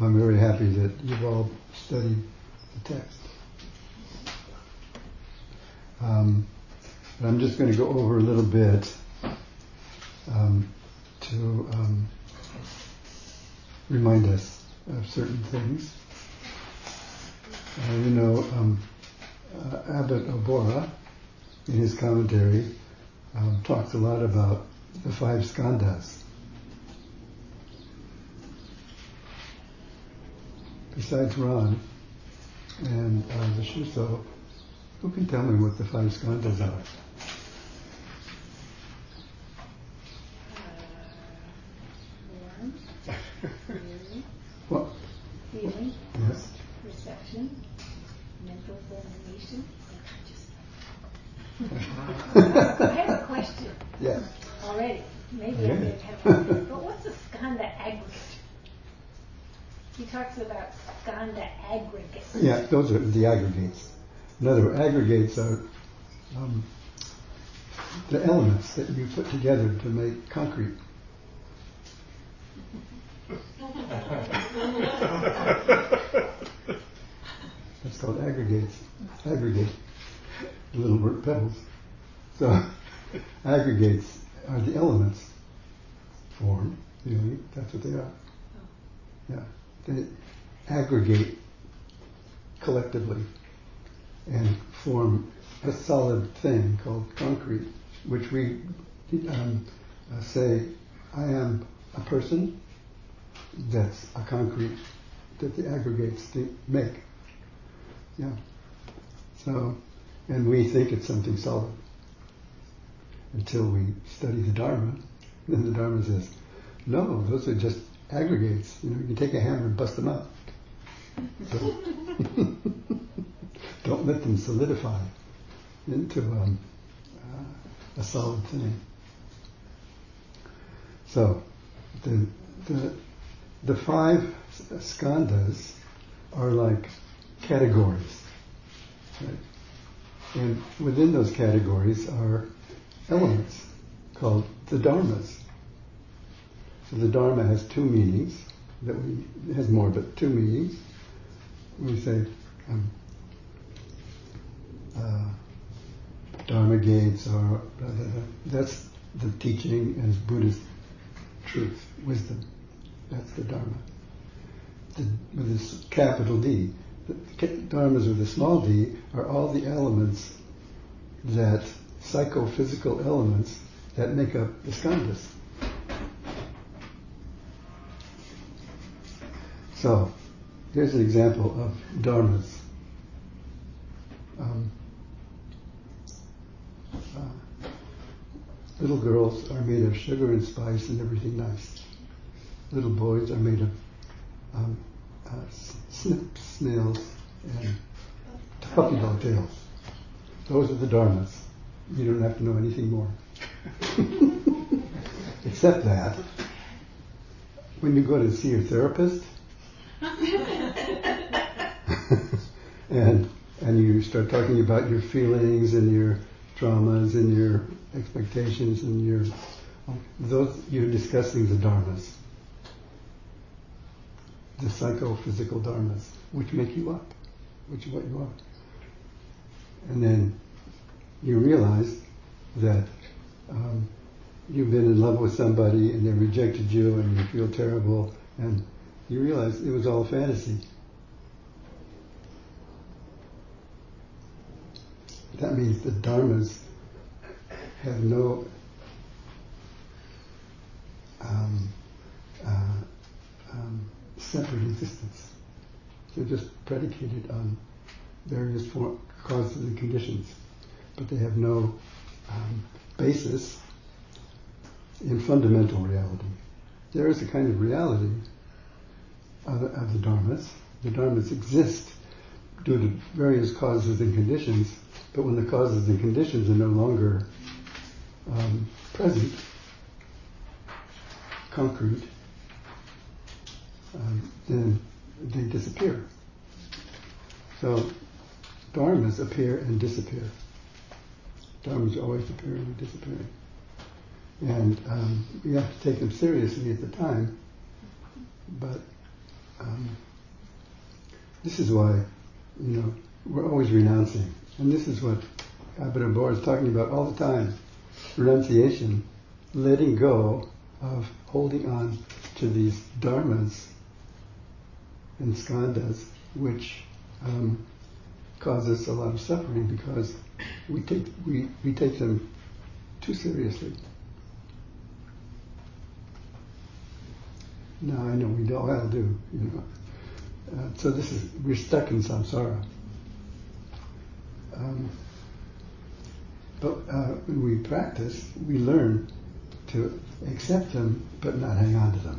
I'm very happy that you've all studied the text. But I'm just going to go over a little bit to remind us of certain things. Abbot Obora, in his commentary, talks a lot about the 5 skandhas. Besides Ron and the Shuso, who can tell me what the 5 skandhas are? What? Feeling, Yes. perception, mental formation, and consciousness. I have a question. Yes. Already. Maybe I didn't have one. But what's a skandha aggregate? He talks about skandha aggregates. Yeah, those are the aggregates. In other words, aggregates are the elements that you put together to make concrete. That's called aggregates. Aggregate. Little word pebbles. So aggregates are the elements. Form, really, that's what they are. Yeah. They aggregate collectively and form a solid thing called concrete, which we say, I am a person. That's a concrete that the aggregates make. Yeah. So, and we think it's something solid until we study the Dharma. Then the Dharma says, no, those are just aggregates. You can take a hammer and bust them up. So don't let them solidify into a solid thing. So the 5 skandhas are like categories, right? And within those categories are elements called the dharmas. So the dharma has 2 meanings. It has more, but 2 meanings. We say dharma gates, or blah, blah, blah. That's the teaching as Buddhist truth, wisdom. That's the dharma. With this capital D. The dharmas with a small d are all the elements psychophysical elements that make up the skandhas. So, here's an example of dharmas. Little girls are made of sugar and spice and everything nice. Little boys are made of snails and puppy dog tails. Those are the dharmas. You don't have to know anything more. Except that, when you go to see your therapist, and you start talking about your feelings and your traumas and your expectations and you're discussing the dharmas, the psychophysical dharmas, which make you up, which is what you are. And then you realize that you've been in love with somebody and they rejected you and you feel terrible, and you realize it was all fantasy. That means the dharmas have no separate existence. They're just predicated on various causes and conditions, but they have no basis in fundamental reality. There is a kind of reality of the dharmas. The dharmas exist due to various causes and conditions, but when the causes and conditions are no longer present, concrete, then they disappear. So dharmas appear and disappear. Dharmas are always appearing and disappearing. And we have to take them seriously at the time, but this is why, we're always renouncing. And this is what Abhidhamma Bora is talking about all the time. Renunciation, letting go of holding on to these dharmas and skandhas, which cause us a lot of suffering because we take them too seriously. Now I know we all do, so we're stuck in samsara. But when we practice, we learn to accept them, but not hang on to them,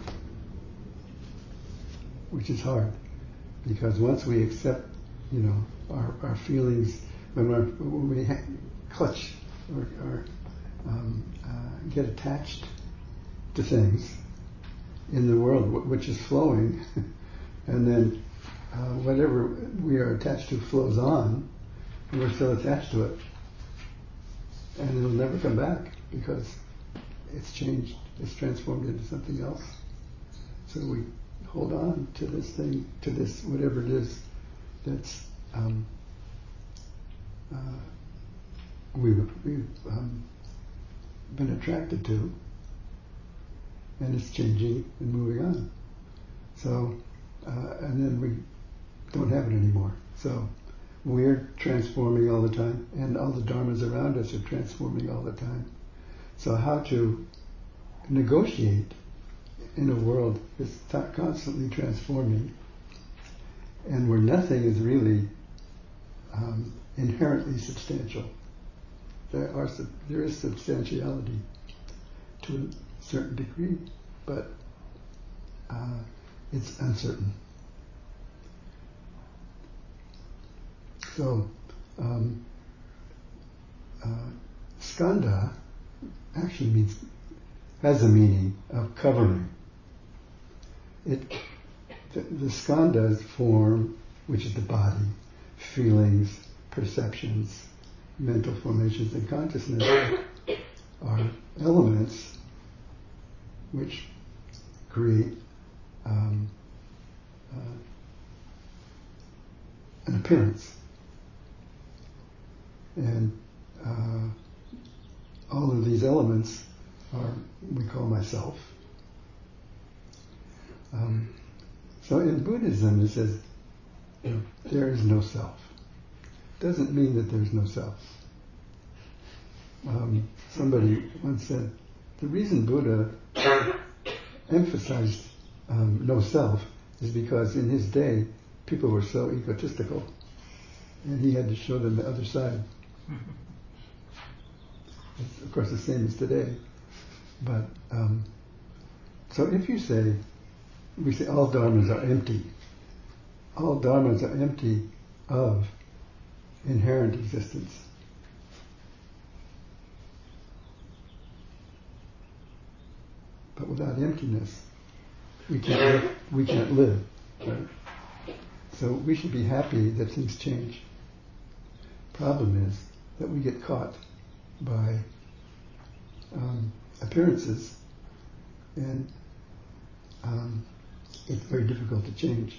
which is hard, because once we accept, our feelings, when we clutch or get attached to things in the world which is flowing, and then whatever we are attached to flows on, and we're still attached to it, and it'll never come back because it's changed, it's transformed into something else. So we hold on to this thing, to this whatever it is that's we've been attracted to, and it's changing and moving on. So, and then we don't have it anymore. So we're transforming all the time, and all the dharmas around us are transforming all the time. So how to negotiate in a world that's constantly transforming, and where nothing is really inherently substantial. There is substantiality to a certain degree, but it's uncertain. So, skandha actually has a meaning of covering. The skandhas form, which is the body, feelings, perceptions, mental formations, and consciousness, are elements which create an appearance. And all of these elements we call myself. So in Buddhism it says, there is no self. Doesn't mean that there's no self. Somebody once said, the reason Buddha emphasized no self is because in his day people were so egotistical, and he had to show them the other side. It's, of course, the same as today. But so if we say all dharmas are empty. All dharmas are empty of inherent existence. But without emptiness, we can't live. Right? So we should be happy that things change. Problem is that we get caught by appearances, and it's very difficult to change.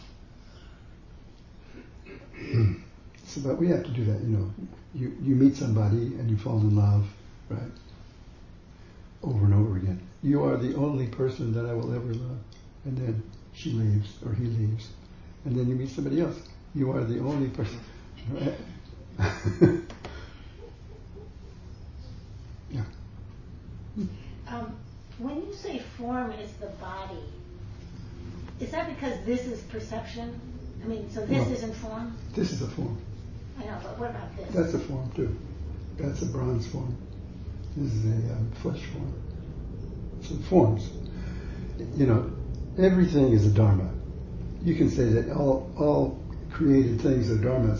So, but we have to do that. You meet somebody and you fall in love, right? Over and over again. You are the only person that I will ever love. And then she leaves or he leaves. And then you meet somebody else. You are the only person. Right? Yeah. When you say form is the body, is that because this is perception? I mean, so this isn't form? This is a form. I know, but what about this? That's a form too. That's a bronze form. This is a flesh form. So forms. Everything is a dharma. You can say that all created things are dharmas.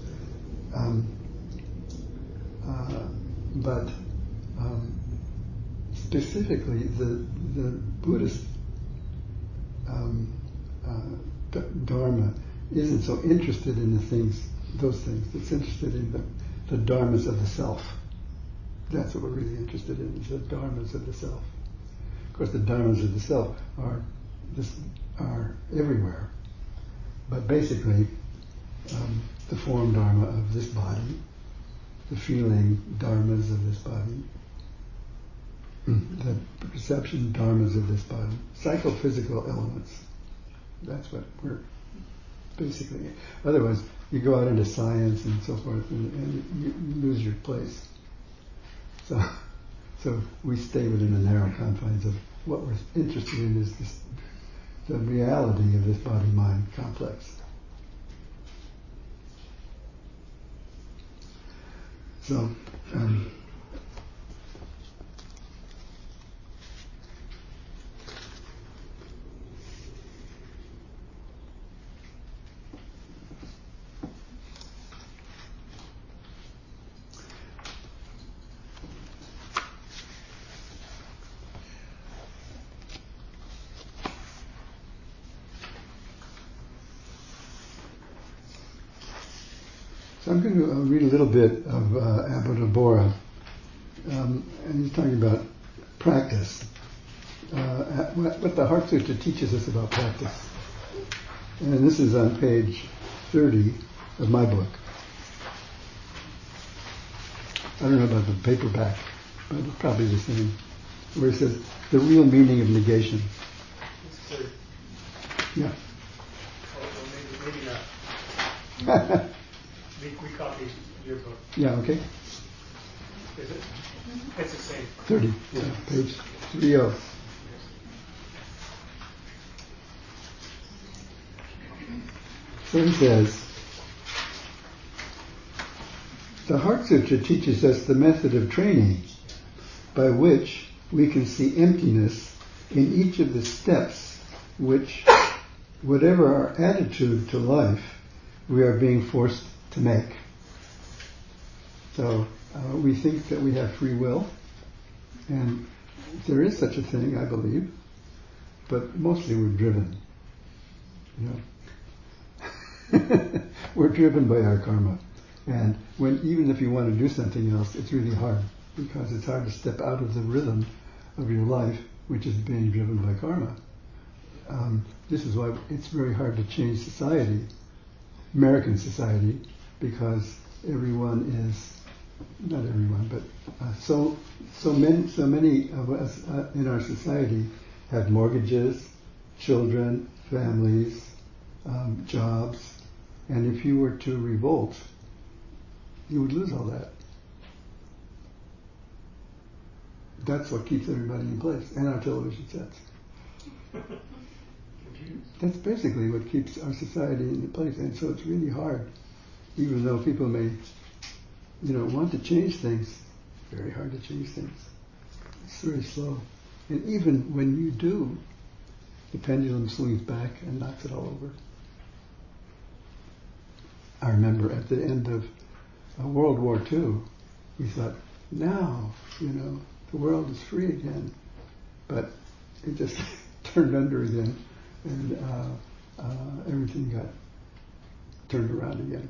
But specifically, the Buddhist dharma isn't so interested in those things. It's interested in the dharmas of the self. That's what we're really interested in, is the dharmas of the self. Of course, the dharmas of the self are are everywhere. But basically, the form dharma of this body, the feeling dharmas of this body, the perception dharmas of this body, psychophysical elements. That's what we're basically. Otherwise, you go out into science and so forth, and you lose your place. So we stay within the narrow confines of what we're interested in is the reality of this body-mind complex. So, I'm going to read a little bit of Abhidhabhara, and he's talking about practice, what the Heart Sutra teaches us about practice. And this is on page 30 of my book. I don't know about the paperback, but it's probably the same, where it says, the real meaning of negation. Yeah. Oh, maybe not. We copied your book. Yeah, okay. Is it? It's the same. 30, yeah, page 30. So he says, the Heart Sutra teaches us the method of training by which we can see emptiness in each of the steps which, whatever our attitude to life, we are being forced to make. So we think that we have free will, and there is such a thing, I believe, but mostly we're driven. We're driven by our karma, and even if you want to do something else, it's really hard because it's hard to step out of the rhythm of your life, which is being driven by karma. This is why it's very hard to change society, American society, because everyone is, not everyone, but so many of us in our society have mortgages, children, families, jobs, and if you were to revolt, you would lose all that. That's what keeps everybody in place, and our television sets. That's basically what keeps our society in place, and so it's really hard. Even though people may, want to change things, very hard to change things. It's very slow. And even when you do, the pendulum swings back and knocks it all over. I remember at the end of World War II, we thought, now, the world is free again. But it just turned under again, and everything got turned around again.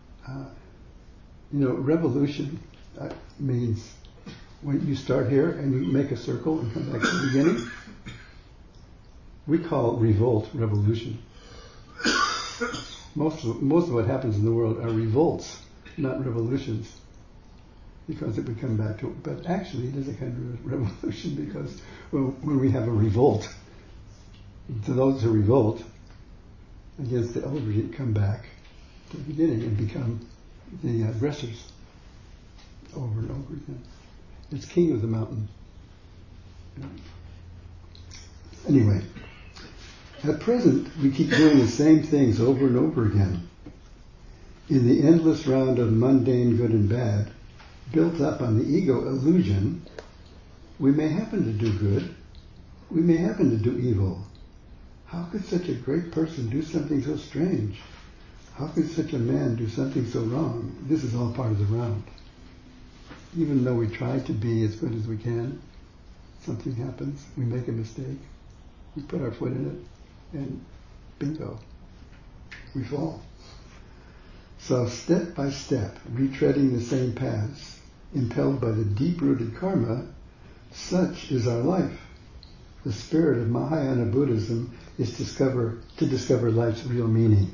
Revolution means when you start here and you make a circle and come back to the beginning. We call revolt revolution. Most of what happens in the world are revolts, not revolutions, because it would come back to it. But actually, it is a kind of revolution because when we have a revolt, to those who revolt against the old regime come back to the beginning and become the aggressors over and over again. It's king of the mountain. Anyway, at present we keep doing the same things over and over again. In the endless round of mundane good and bad, built up on the ego illusion, we may happen to do good, we may happen to do evil. How could such a great person do something so strange? How could such a man do something so wrong? This is all part of the round. Even though we try to be as good as we can, something happens, we make a mistake, we put our foot in it, and bingo, we fall. So step by step, retreading the same paths, impelled by the deep-rooted karma, such is our life. the spirit of Mahayana Buddhism is to discover life's real meaning.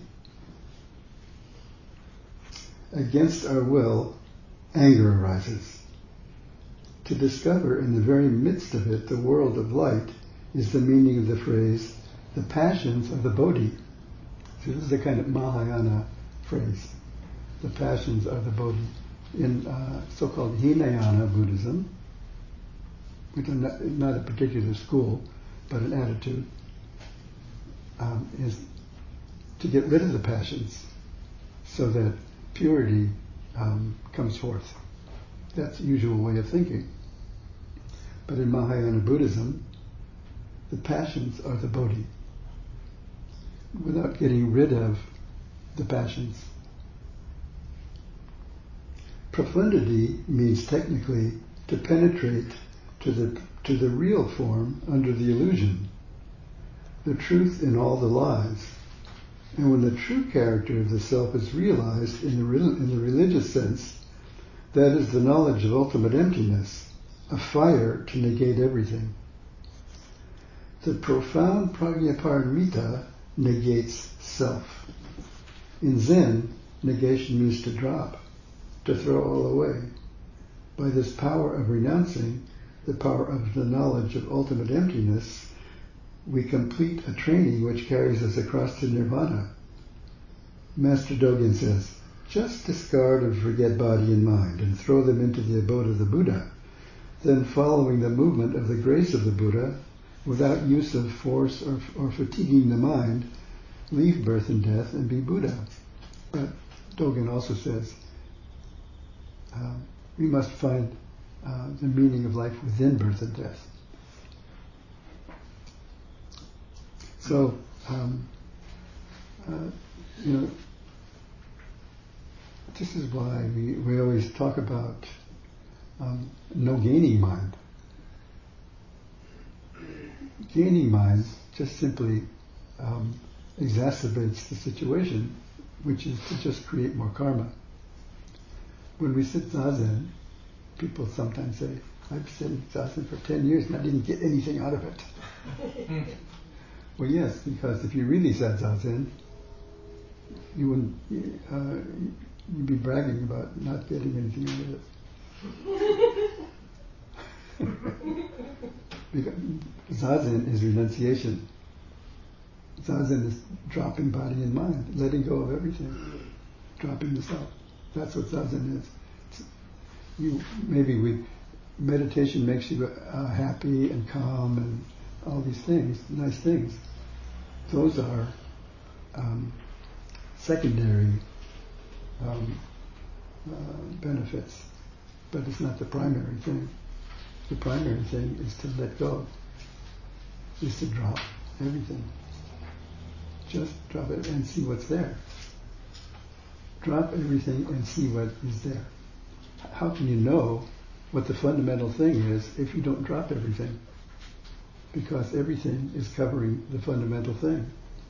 Against our will, anger arises. To discover in the very midst of it the world of light is the meaning of the phrase, the passions of the Bodhi. See, this is a kind of Mahayana phrase. The passions are the Bodhi. In so-called Hinayana Buddhism, which is not a particular school, but an attitude, is to get rid of the passions so that purity comes forth. That's the usual way of thinking. But in Mahayana Buddhism, the passions are the Bodhi. Without getting rid of the passions. Profundity means technically to penetrate to the real form under the illusion, the truth in all the lies. And when the true character of the self is realized in the religious sense, that is the knowledge of ultimate emptiness, a fire to negate everything. The profound prajnaparamita negates self. In Zen, negation means to drop, to throw all away. By this power of renouncing, the power of the knowledge of ultimate emptiness, we complete a training which carries us across to nirvana. Master Dogen says, just discard and forget body and mind and throw them into the abode of the Buddha. Then following the movement of the grace of the Buddha, without use of force or fatiguing the mind, leave birth and death and be Buddha. But Dogen also says, we must find the meaning of life within birth and death. So, this is why we always talk about no gaining mind. Gaining mind just simply exacerbates the situation, which is to just create more karma. When we sit zazen, people sometimes say, I've sitting zazen for 10 years and I didn't get anything out of it. Well, yes, because if you really sat zazen, you wouldn't, you'd be bragging about not getting anything out of it. Because zazen is renunciation. Zazen is dropping body and mind, letting go of everything, dropping the self. That's what zazen is. Meditation makes you happy and calm and all these things, nice things. Those are secondary benefits, but it's not the primary thing. The primary thing is to let go, is to drop everything. Just drop it and see what's there. Drop everything and see what is there. How can you know what the fundamental thing is if you don't drop everything? Because everything is covering the fundamental thing.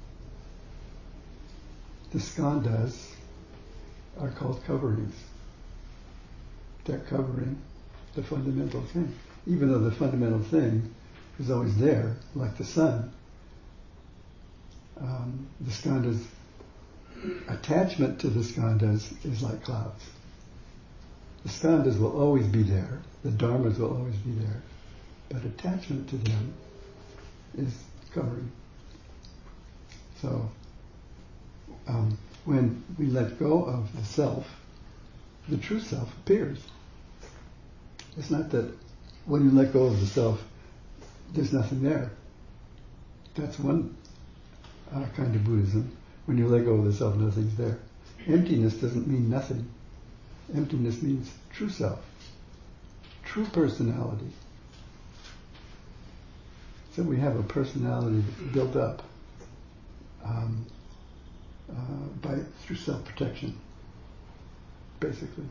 The skandhas are called coverings. They're covering the fundamental thing. Even though the fundamental thing is always there, like the sun, the skandhas, attachment to the skandhas is like clouds. The skandhas will always be there, the dharmas will always be there, but attachment to them is covering. So, when we let go of the self, the true self appears. It's not that when you let go of the self, there's nothing there. That's one kind of Buddhism. When you let go of the self, nothing's there. Emptiness doesn't mean nothing. Emptiness means true self, true personality. So we have a personality that's built up through self-protection, basically,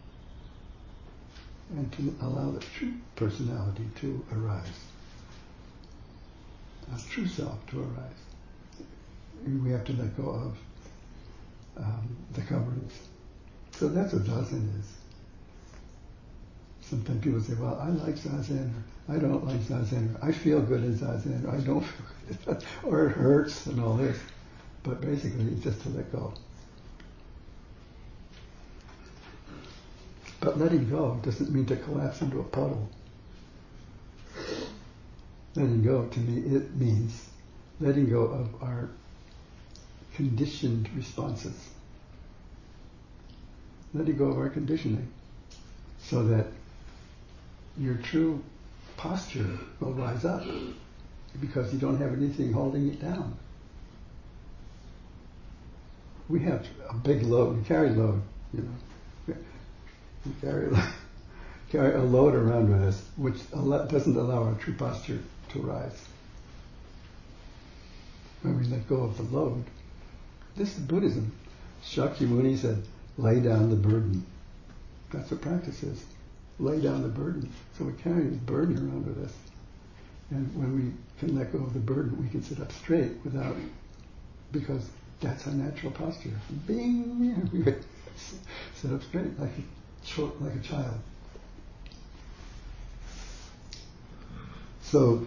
and to allow the true personality to arise, a true self to arise. And we have to let go of the coverings. So that's what zazen is. sometimes people say, well, I like Zazen, or I don't like Zazen, or I feel good in Zazen, or I don't feel good, or it hurts, and all this. But basically, it's just to let go. But letting go doesn't mean to collapse into a puddle. Letting go, to me, it means letting go of our conditioned responses. Letting go of our conditioning, so that your true posture will rise up, because you don't have anything holding it down. We have a big load, we carry load, We carry a load around with us, which doesn't allow our true posture to rise. When we let go of the load, this is Buddhism. Shakyamuni said, lay down the burden. That's what practice is. Lay down the burden. So we carry this burden around with us. And when we can let go of the burden, we can sit up straight because that's our natural posture. Bing! We sit up straight like a child. So,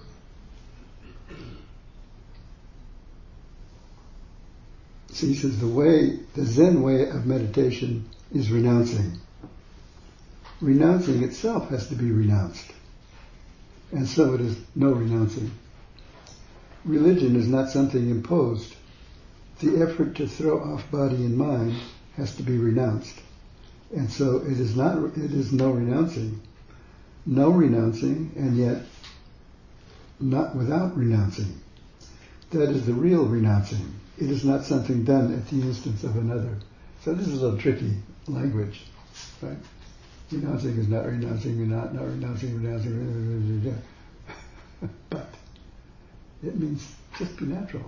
he says the Zen way of meditation is renouncing. Renouncing itself has to be renounced. And so it is no renouncing. Religion is not something imposed. The effort to throw off body and mind has to be renounced. And so it is no renouncing. No renouncing, and yet not without renouncing. That is the real renouncing. It is not something done at the instance of another. So this is a little tricky language, right? Renouncing is not renouncing, not renouncing. But it means just be natural.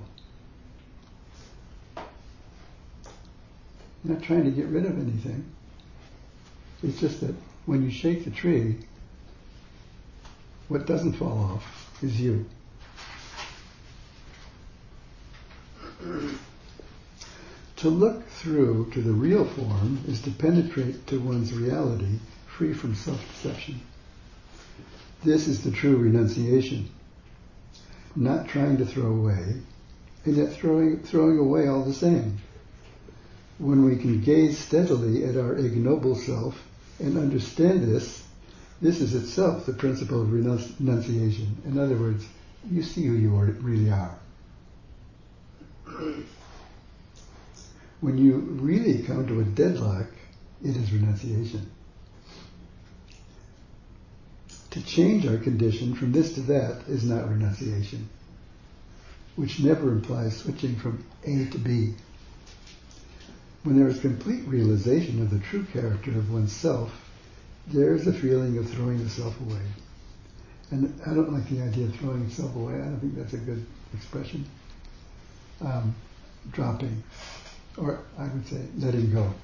You're not trying to get rid of anything. It's just that when you shake the tree, what doesn't fall off is you. To look through to the real form is to penetrate to one's reality, free from self-deception. This is the true renunciation. Not trying to throw away, and yet throwing away all the same. When we can gaze steadily at our ignoble self and understand this is itself the principle of renunciation. In other words, you see who you really are. When you really come to a deadlock, it is renunciation. To change our condition from this to that is not renunciation, which never implies switching from A to B. When there is complete realization of the true character of oneself, there is a feeling of throwing the self away. And I don't like the idea of throwing self away. I don't think that's a good expression. Dropping, or I would say letting go.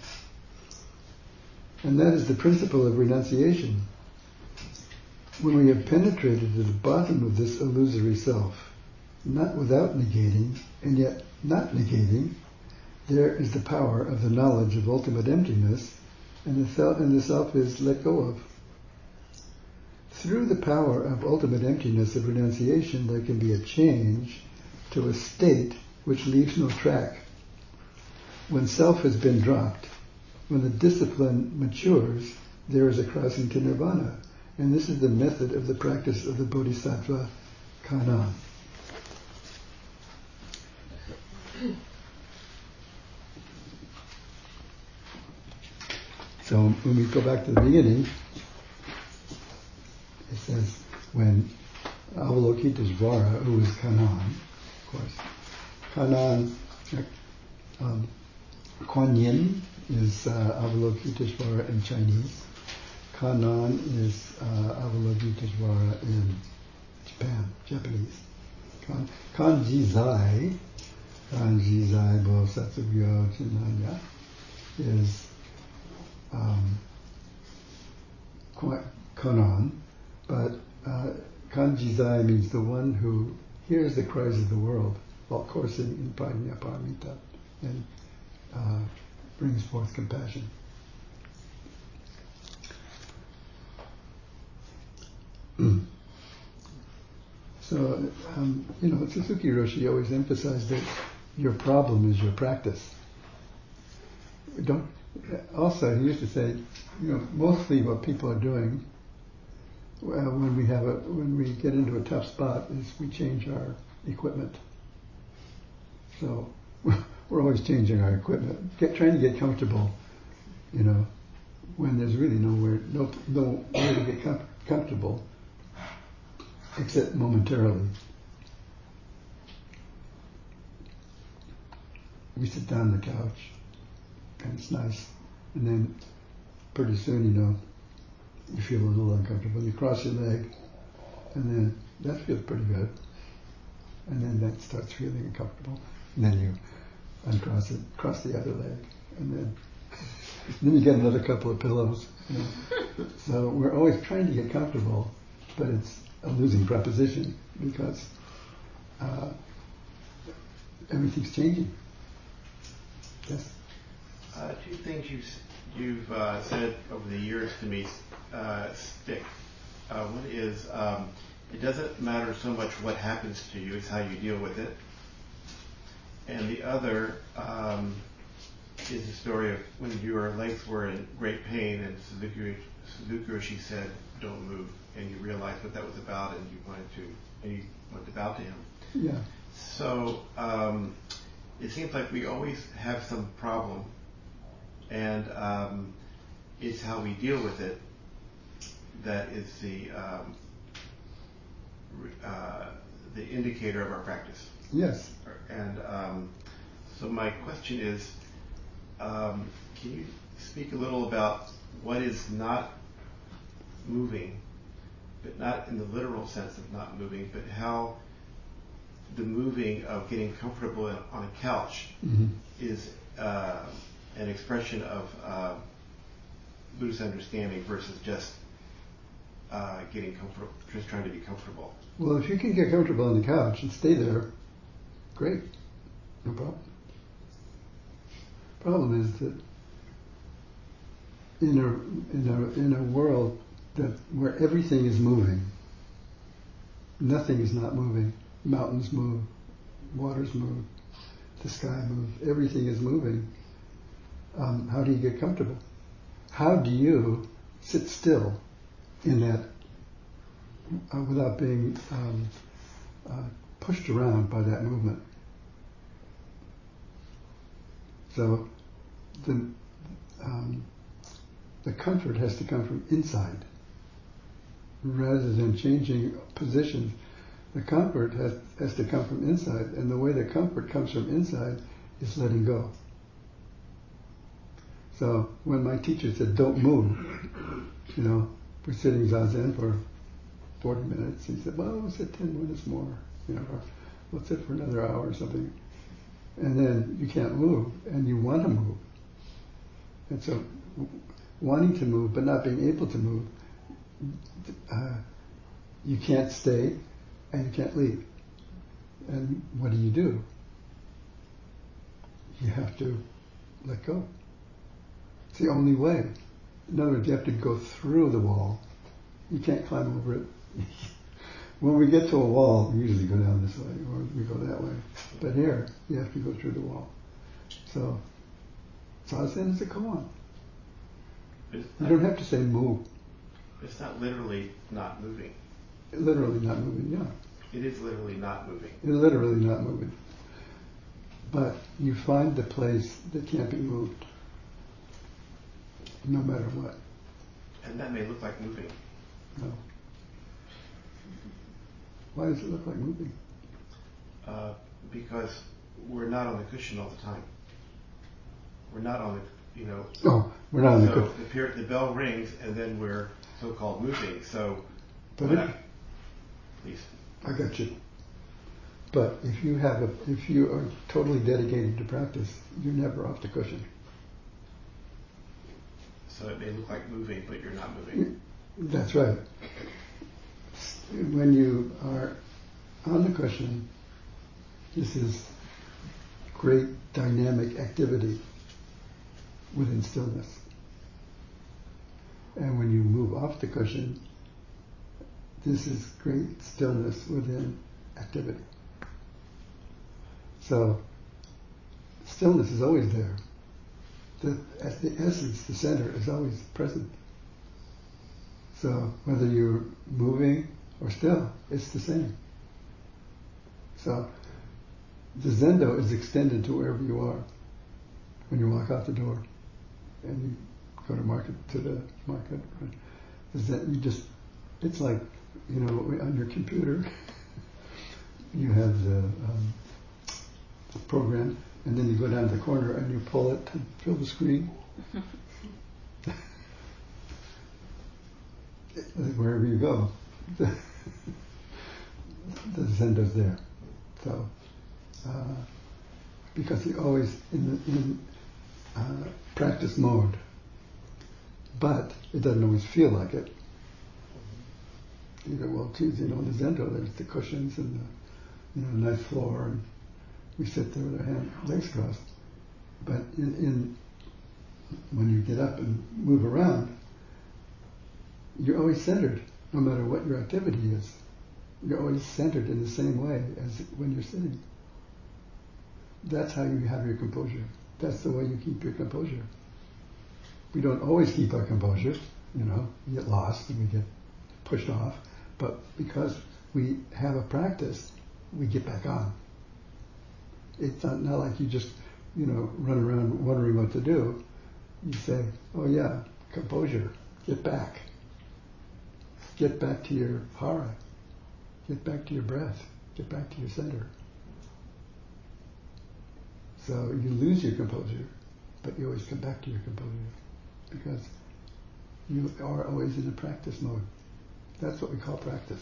And that is the principle of renunciation. When we have penetrated to the bottom of this illusory self, not without negating, and yet not negating, there is the power of the knowledge of ultimate emptiness, and the self is let go of. Through the power of ultimate emptiness of renunciation, there can be a change to a state which leaves no track. When self has been dropped, when the discipline matures, there is a crossing to nirvana. And this is the method of the practice of the Bodhisattva Kannon. So when we go back to the beginning, it says when Avalokiteshvara, who is Kannon, of course, Kannon, Kuan Yin is Avalokiteshvara in Chinese. Kannon is Avalokiteshvara in Japanese. Kanji Zai Bodhisattva Chinanya is Kannon, but Kanji Zai means the one who hears the cries of the world, of course in Prajnaparamita, and brings forth compassion. So, Suzuki Roshi always emphasized that your problem is your practice. Also, he used to say, mostly what people are doing when we get into a tough spot is we change our equipment. So we're always changing our equipment, trying to get comfortable, when there's really no way to get comfortable except momentarily. We sit down on the couch and it's nice, and then pretty soon, you feel a little uncomfortable. You cross your leg, and then that feels pretty good. And then that starts feeling uncomfortable. And then you uncross it, cross the other leg, and then you get another couple of pillows. So we're always trying to get comfortable, but it's a losing proposition because everything's changing. Yes? Two things you've said over the years to me stick. One is it doesn't matter so much what happens to you, it's how you deal with it. And the other is the story of when your legs were in great pain and Suzuki Roshi said, "Don't move," and you realized what that was about, and you wanted to bow to him. Yeah. So it seems like we always have some problem, and it's how we deal with it that is the indicator of our practice. Yes. And so my question is, can you speak a little about what is not moving, but not in the literal sense of not moving, but how the moving of getting comfortable on a couch is an expression of Buddhist understanding versus just getting comfortable, just trying to be comfortable. Well, if you can get comfortable on the couch and stay there, great, no problem. Problem is that in a world where everything is moving, nothing is not moving. Mountains move, waters move, the sky moves, everything is moving. How do you get comfortable? How do you sit still in that without being pushed around by that movement? So the comfort has to come from inside rather than changing positions. The comfort has to come from inside, and the way the comfort comes from inside is letting go. So when my teacher said, "Don't move," we're sitting zazen for 40 minutes. He said, "Well, we'll sit 10 minutes more, or we'll sit for another hour or something." And then you can't move, and you want to move. And so wanting to move but not being able to move, you can't stay and you can't leave. And what do? You have to let go. It's the only way. In other words, you have to go through the wall. You can't climb over it. When we get to a wall, we usually go down this way or we go that way. But here, you have to go through the wall. So, zazen is a koan. You don't have to say move. It's not literally not moving. Literally not moving, yeah. It is literally not moving. It's literally not moving. But you find the place that can't be moved, no matter what. And that may look like moving. No. Why does it look like moving? Because we're not on the cushion all the time. We're not on the, we're not on the cushion. So the bell rings and then we're so-called moving. So, please. I got you. But if you are totally dedicated to practice, you're never off the cushion. So it may look like moving, but you're not moving. That's right. When you are on the cushion, this is great dynamic activity within stillness. And when you move off the cushion, this is great stillness within activity. So stillness is always there. The essence, the center, is always present. So whether you're moving or still, it's the same. So the Zendo is extended to wherever you are. When you walk out the door and you go to the market, it's like, on your computer, you have the program, and then you go down to the corner and you pull it to fill the screen. Wherever you go, the Zendo's there. So, because you're always in practice mode, but it doesn't always feel like it. You go, well, geez, the Zendo, there's the cushions and the nice floor, and we sit there with our legs crossed. But when you get up and move around, you're always centered, no matter what your activity is. You're always centered in the same way as when you're sitting. That's how you have your composure. That's the way you keep your composure. We don't always keep our composure, we get lost and we get pushed off. But because we have a practice, we get back on. It's not like you just, run around wondering what to do. You say, oh yeah, composure, get back. Get back to your hara. Get back to your breath. Get back to your center. So you lose your composure, but you always come back to your composure because you are always in a practice mode. That's what we call practice.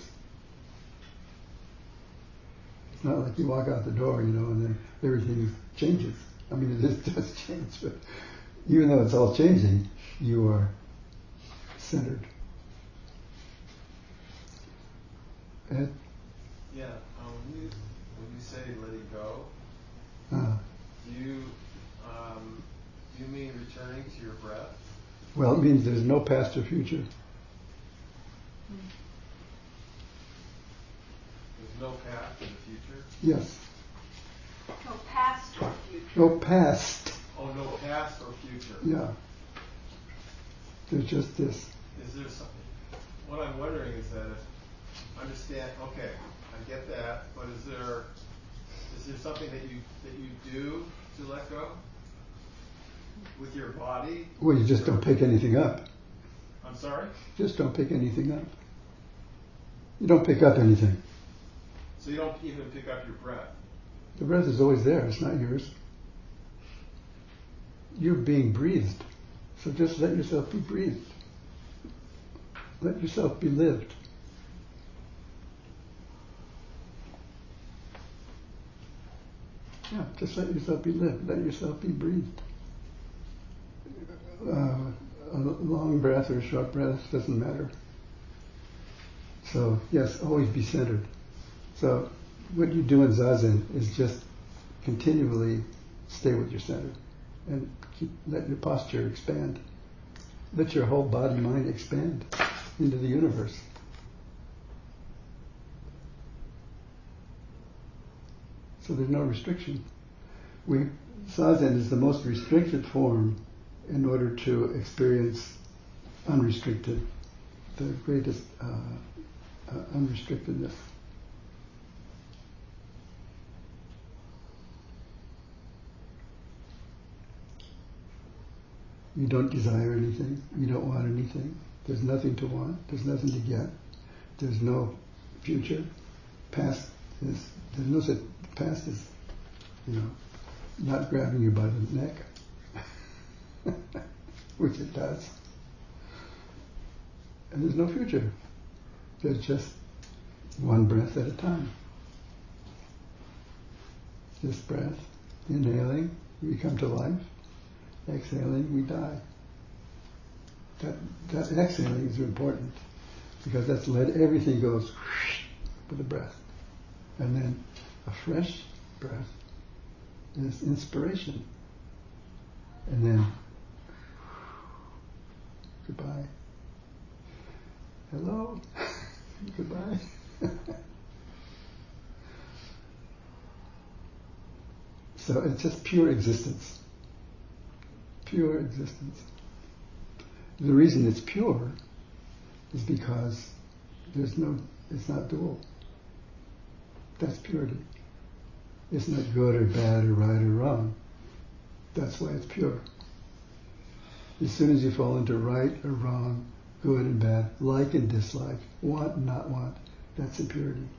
It's not like you walk out the door, and then everything changes. I mean, it does change, but even though it's all changing, you are centered. Ed? Yeah, when you say let it go, do you mean returning to your breath? Well, it means there's no past or future. There's no past in the future? Yes. No past or future. No past. Oh, no past or future. Yeah. There's just this. Is there something? What I'm wondering is that if understand. Okay, I get that, but is there something that you do to let go with your body? Well, you just don't pick anything up. I'm sorry? Just don't pick anything up. You don't pick up anything. So you don't even pick up your breath? The breath is always there. It's not yours. You're being breathed. So just let yourself be breathed. Let yourself be lived. Yeah, just let yourself be lived. Let yourself be breathed. A long breath or a short breath doesn't matter. So yes, always be centered. So what you do in Zazen is just continually stay with your center and let your posture expand. Let your whole body, mind expand into the universe. So there's no restriction. Zazen is the most restricted form in order to experience unrestricted, the greatest unrestrictedness. You don't desire anything. You don't want anything. There's nothing to want. There's nothing to get. There's no future. Past is not grabbing you by the neck, which it does. And there's no future. There's just one breath at a time. This breath, inhaling, we come to life. Exhaling, we die. That exhaling is important because that's everything goes with the breath. And then a fresh breath is inspiration. And then goodbye. Hello. Goodbye. So it's just pure existence. Pure existence. The reason it's pure is because it's not dual. That's purity. It's not good or bad or right or wrong. That's why it's pure. As soon as you fall into right or wrong, good and bad, like and dislike, want and not want, that's impurity.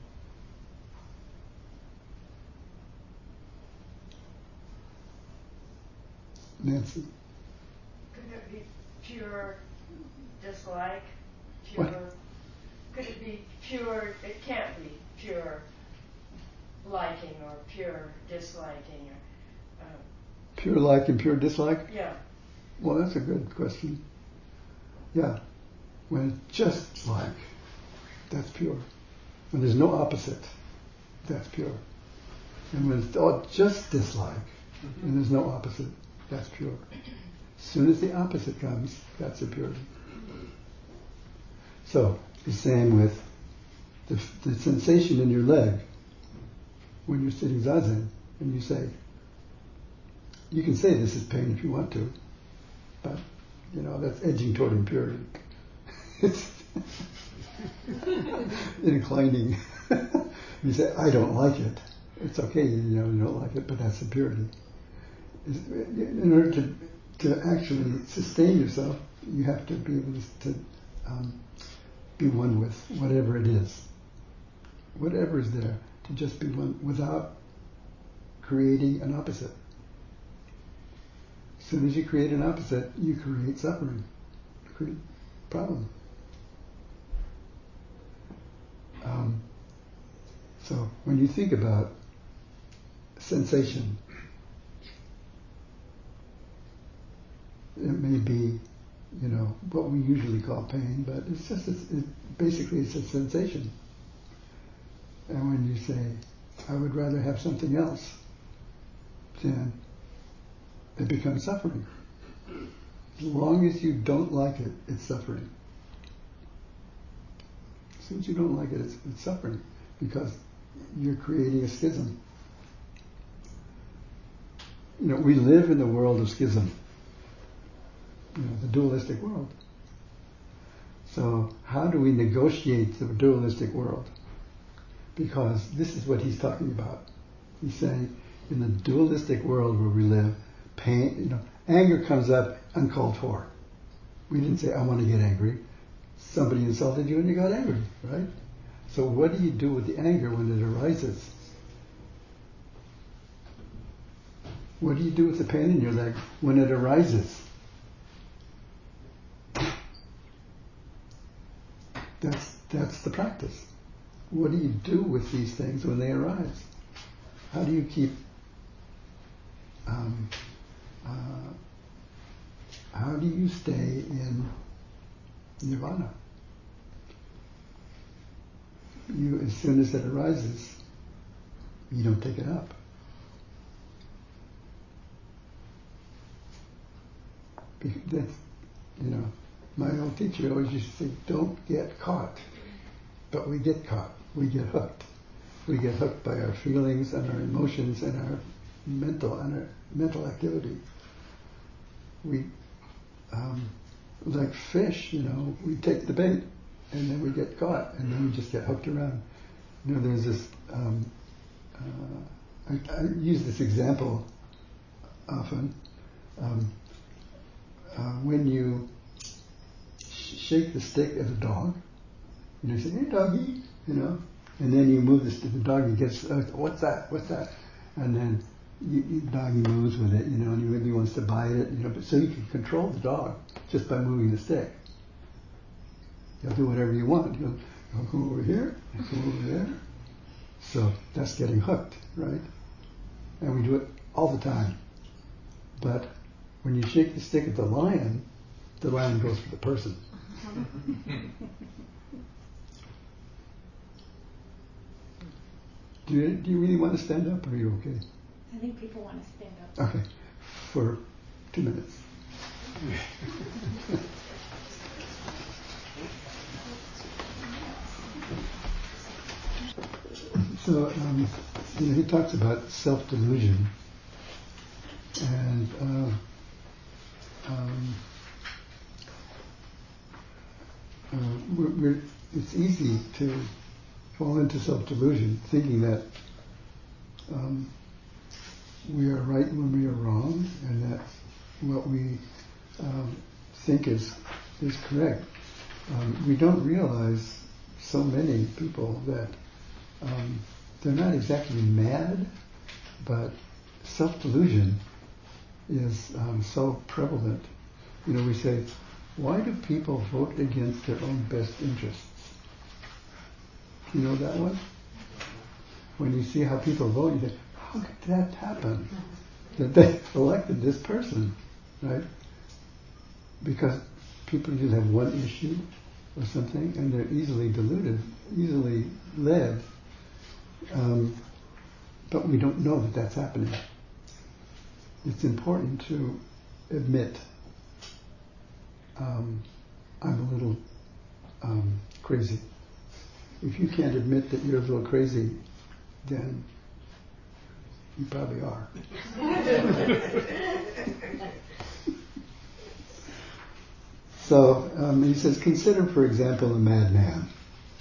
Nancy? Could it be pure dislike? Pure. What? Could it be pure? It can't be pure liking or pure disliking. Pure like and pure dislike? Yeah. Well, that's a good question. Yeah. When it's just like, that's pure. When there's no opposite, that's pure. And when it's all just dislike, and there's no opposite, that's pure. As soon as the opposite comes, that's impurity. So, the same with the sensation in your leg when you're sitting zazen, and you say, you can say this is pain if you want to, but, that's edging toward impurity. It's inclining. You say, I don't like it. It's okay, you don't like it, but that's impurity. In order to actually sustain yourself, you have to be able to be one with whatever it is. Whatever is there, to just be one without creating an opposite. As soon as you create an opposite, you create suffering, you create problem. So when you think about sensation, it may be, what we usually call pain, but it's just basically it's a sensation. And when you say, I would rather have something else, then it becomes suffering. As long as you don't like it, it's suffering. As soon as you don't like it, it's suffering, because you're creating a schism. We live in the world of schism, the dualistic world. So how do we negotiate the dualistic world? Because this is what he's talking about. He's saying, in the dualistic world where we live, pain, anger comes up uncalled for. We didn't say, I want to get angry. Somebody insulted you and you got angry, right? So what do you do with the anger when it arises? What do you do with the pain in your leg when it arises? That's the practice. What do you do with these things when they arise? How do you keep how do you stay in nirvana? As soon as it arises, you don't take it up. That's, my old teacher always used to say, don't get caught. But we get caught. We get hooked. We get hooked by our feelings and our emotions and our mental activity. We, like fish, we take the bait and then we get caught and then we just get hooked around. There's this, I use this example often. When you shake the stick at a dog, you say, hey doggy, and then you move the stick, the doggy gets, what's that? And then the doggy moves with it, and he really wants to bite it, but so you can control the dog just by moving the stick. He'll do whatever you want. He'll go over here, go over there. So that's getting hooked, right? And we do it all the time. But when you shake the stick at the lion goes for the person. Do you really want to stand up, or are you okay? I think people want to stand up. Okay, for 2 minutes. So, he talks about self-delusion, and it's easy to fall into self-delusion, thinking that we are right when we are wrong, and that what we think is correct. We don't realize so many people that they're not exactly mad, but self-delusion is so prevalent. We say, why do people vote against their own best interests? You know that one? When you see how people vote, you think, how could that happen? That they elected this person, right? Because people usually have one issue or something, and they're easily deluded, easily led. But we don't know that that's happening. It's important to admit, I'm a little crazy. If you can't admit that you're a little crazy, then you probably are. So he says, consider, for example, a madman.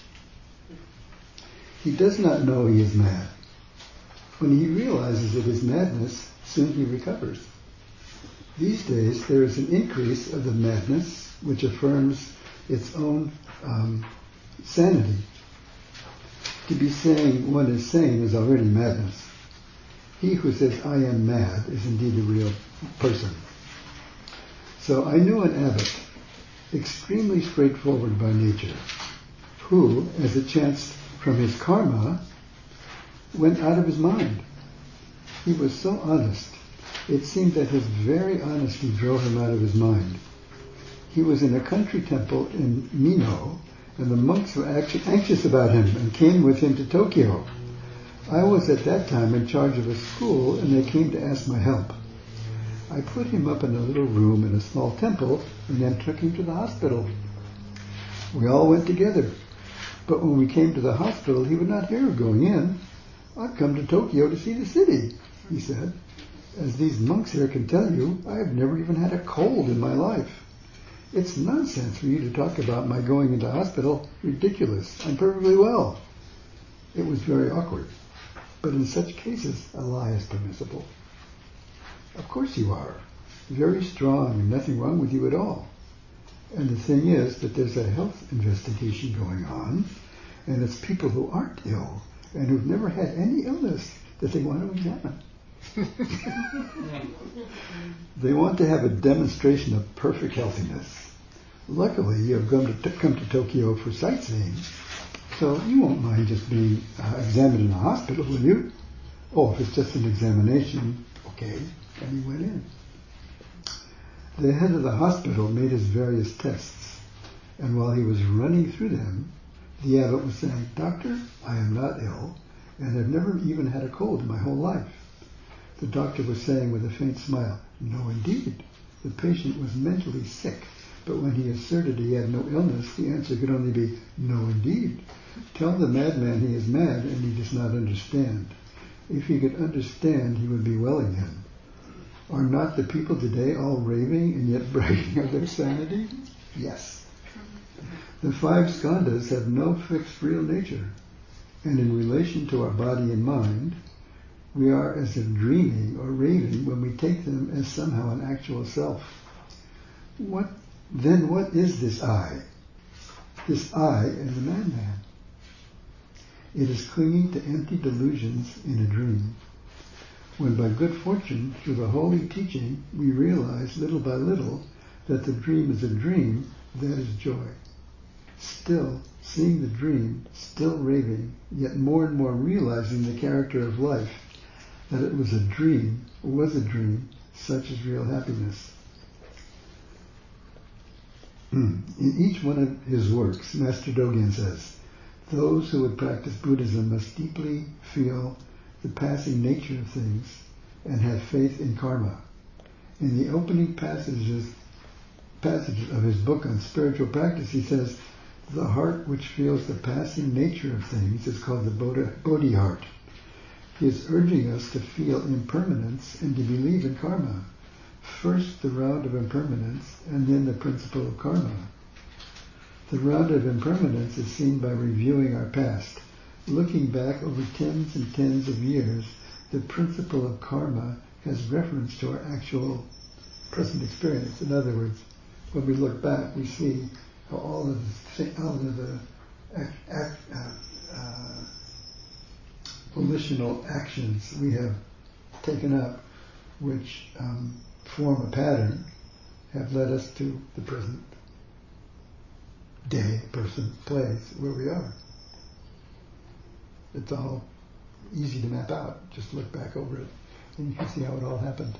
He does not know he is mad. When he realizes it is madness, soon he recovers. These days there is an increase of the madness which affirms its own sanity. To be saying one is sane is already madness. He who says, I am mad, is indeed a real person. So I knew an abbot, extremely straightforward by nature, who, as it chanced from his karma, went out of his mind. He was so honest, it seemed that his very honesty drove him out of his mind. He was in a country temple in Mino, and the monks were anxious about him and came with him to Tokyo. I was at that time in charge of a school, and they came to ask my help. I put him up in a little room in a small temple, and then took him to the hospital. We all went together, but when we came to the hospital, he would not hear of going in. I've come to Tokyo to see the city, he said. As these monks here can tell you, I have never even had a cold in my life. It's nonsense for you to talk about my going into hospital. Ridiculous. I'm perfectly well. It was very awkward. But in such cases, a lie is permissible. Of course you are. Very strong and nothing wrong with you at all. And the thing is that there's a health investigation going on, and it's people who aren't ill and who've never had any illness that they want to examine. They want to have a demonstration of perfect healthiness. Luckily, you have come to Tokyo for sightseeing, so you won't mind just being examined in a hospital, will you? Oh, if it's just an examination, okay. And he went in. The head of the hospital made his various tests, and while he was running through them, the abbot was saying, Doctor, I am not ill, and have never even had a cold in my whole life. The doctor was saying with a faint smile, No, indeed. The patient was mentally sick, but when he asserted he had no illness, the answer could only be, No, indeed. Tell the madman he is mad and he does not understand. If he could understand, he would be well again. Are not the people today all raving and yet bragging of their sanity? Yes. The five skandhas have no fixed real nature, and in relation to our body and mind, we are as if dreaming or raving when we take them as somehow an actual self. What is this I? This I is a madman. It is clinging to empty delusions in a dream. When by good fortune, through the holy teaching, we realize little by little that the dream is a dream, that is joy. Still seeing the dream, still raving, yet more and more realizing the character of life, that it was a dream, such is real happiness. In each one of his works, Master Dogen says, those who would practice Buddhism must deeply feel the passing nature of things and have faith in karma. In the opening passages of his book on spiritual practice, he says, The heart which feels the passing nature of things is called the Bodhi heart. He is urging us to feel impermanence and to believe in karma. First the round of impermanence and then the principle of karma. The round of impermanence is seen by reviewing our past. Looking back over tens and tens of years, the principle of karma has reference to our actual present experience. In other words, when we look back, we see how all of the volitional actions we have taken up, which form a pattern, have led us to the present day, person, place, where we are. It's all easy to map out. Just look back over it and you can see how it all happened.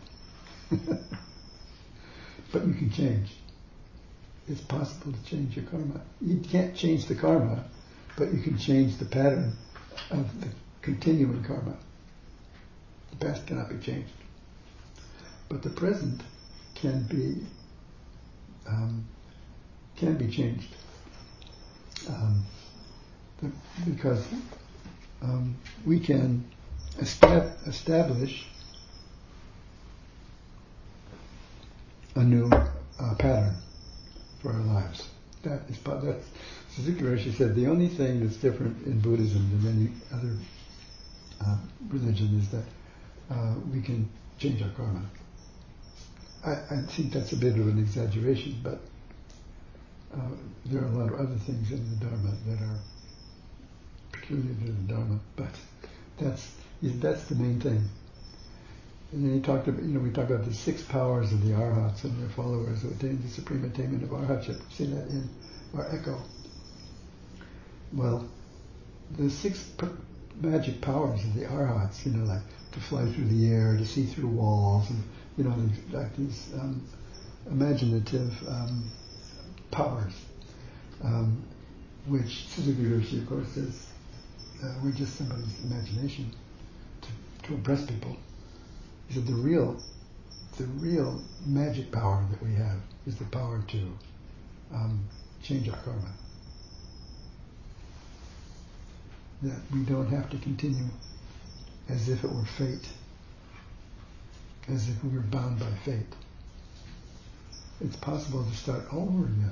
But you can change. It's possible to change your karma. You can't change the karma, but you can change the pattern of the continuing karma. The past cannot be changed. But the present can be changed. Because we can establish a new pattern for our lives. That's Suzuki Roshi said the only thing that's different in Buddhism than any other religion is that we can change our karma. I think that's a bit of an exaggeration, but there are a lot of other things in the Dharma that are peculiar to the Dharma, but that's the main thing. And then he talked about, we talked about the 6 powers of the Arhats and their followers who attained the supreme attainment of Arhatship. See that in our echo. Well, the 6 magic powers of the Arhats, like to fly through the air, to see through walls, and like these imaginative powers, which Suzuki Roshi, of course, says we're just somebody's imagination to impress people. He said the real magic power that we have is the power to change our karma. That we don't have to continue as if it were fate, as if we were bound by fate. It's possible to start over again.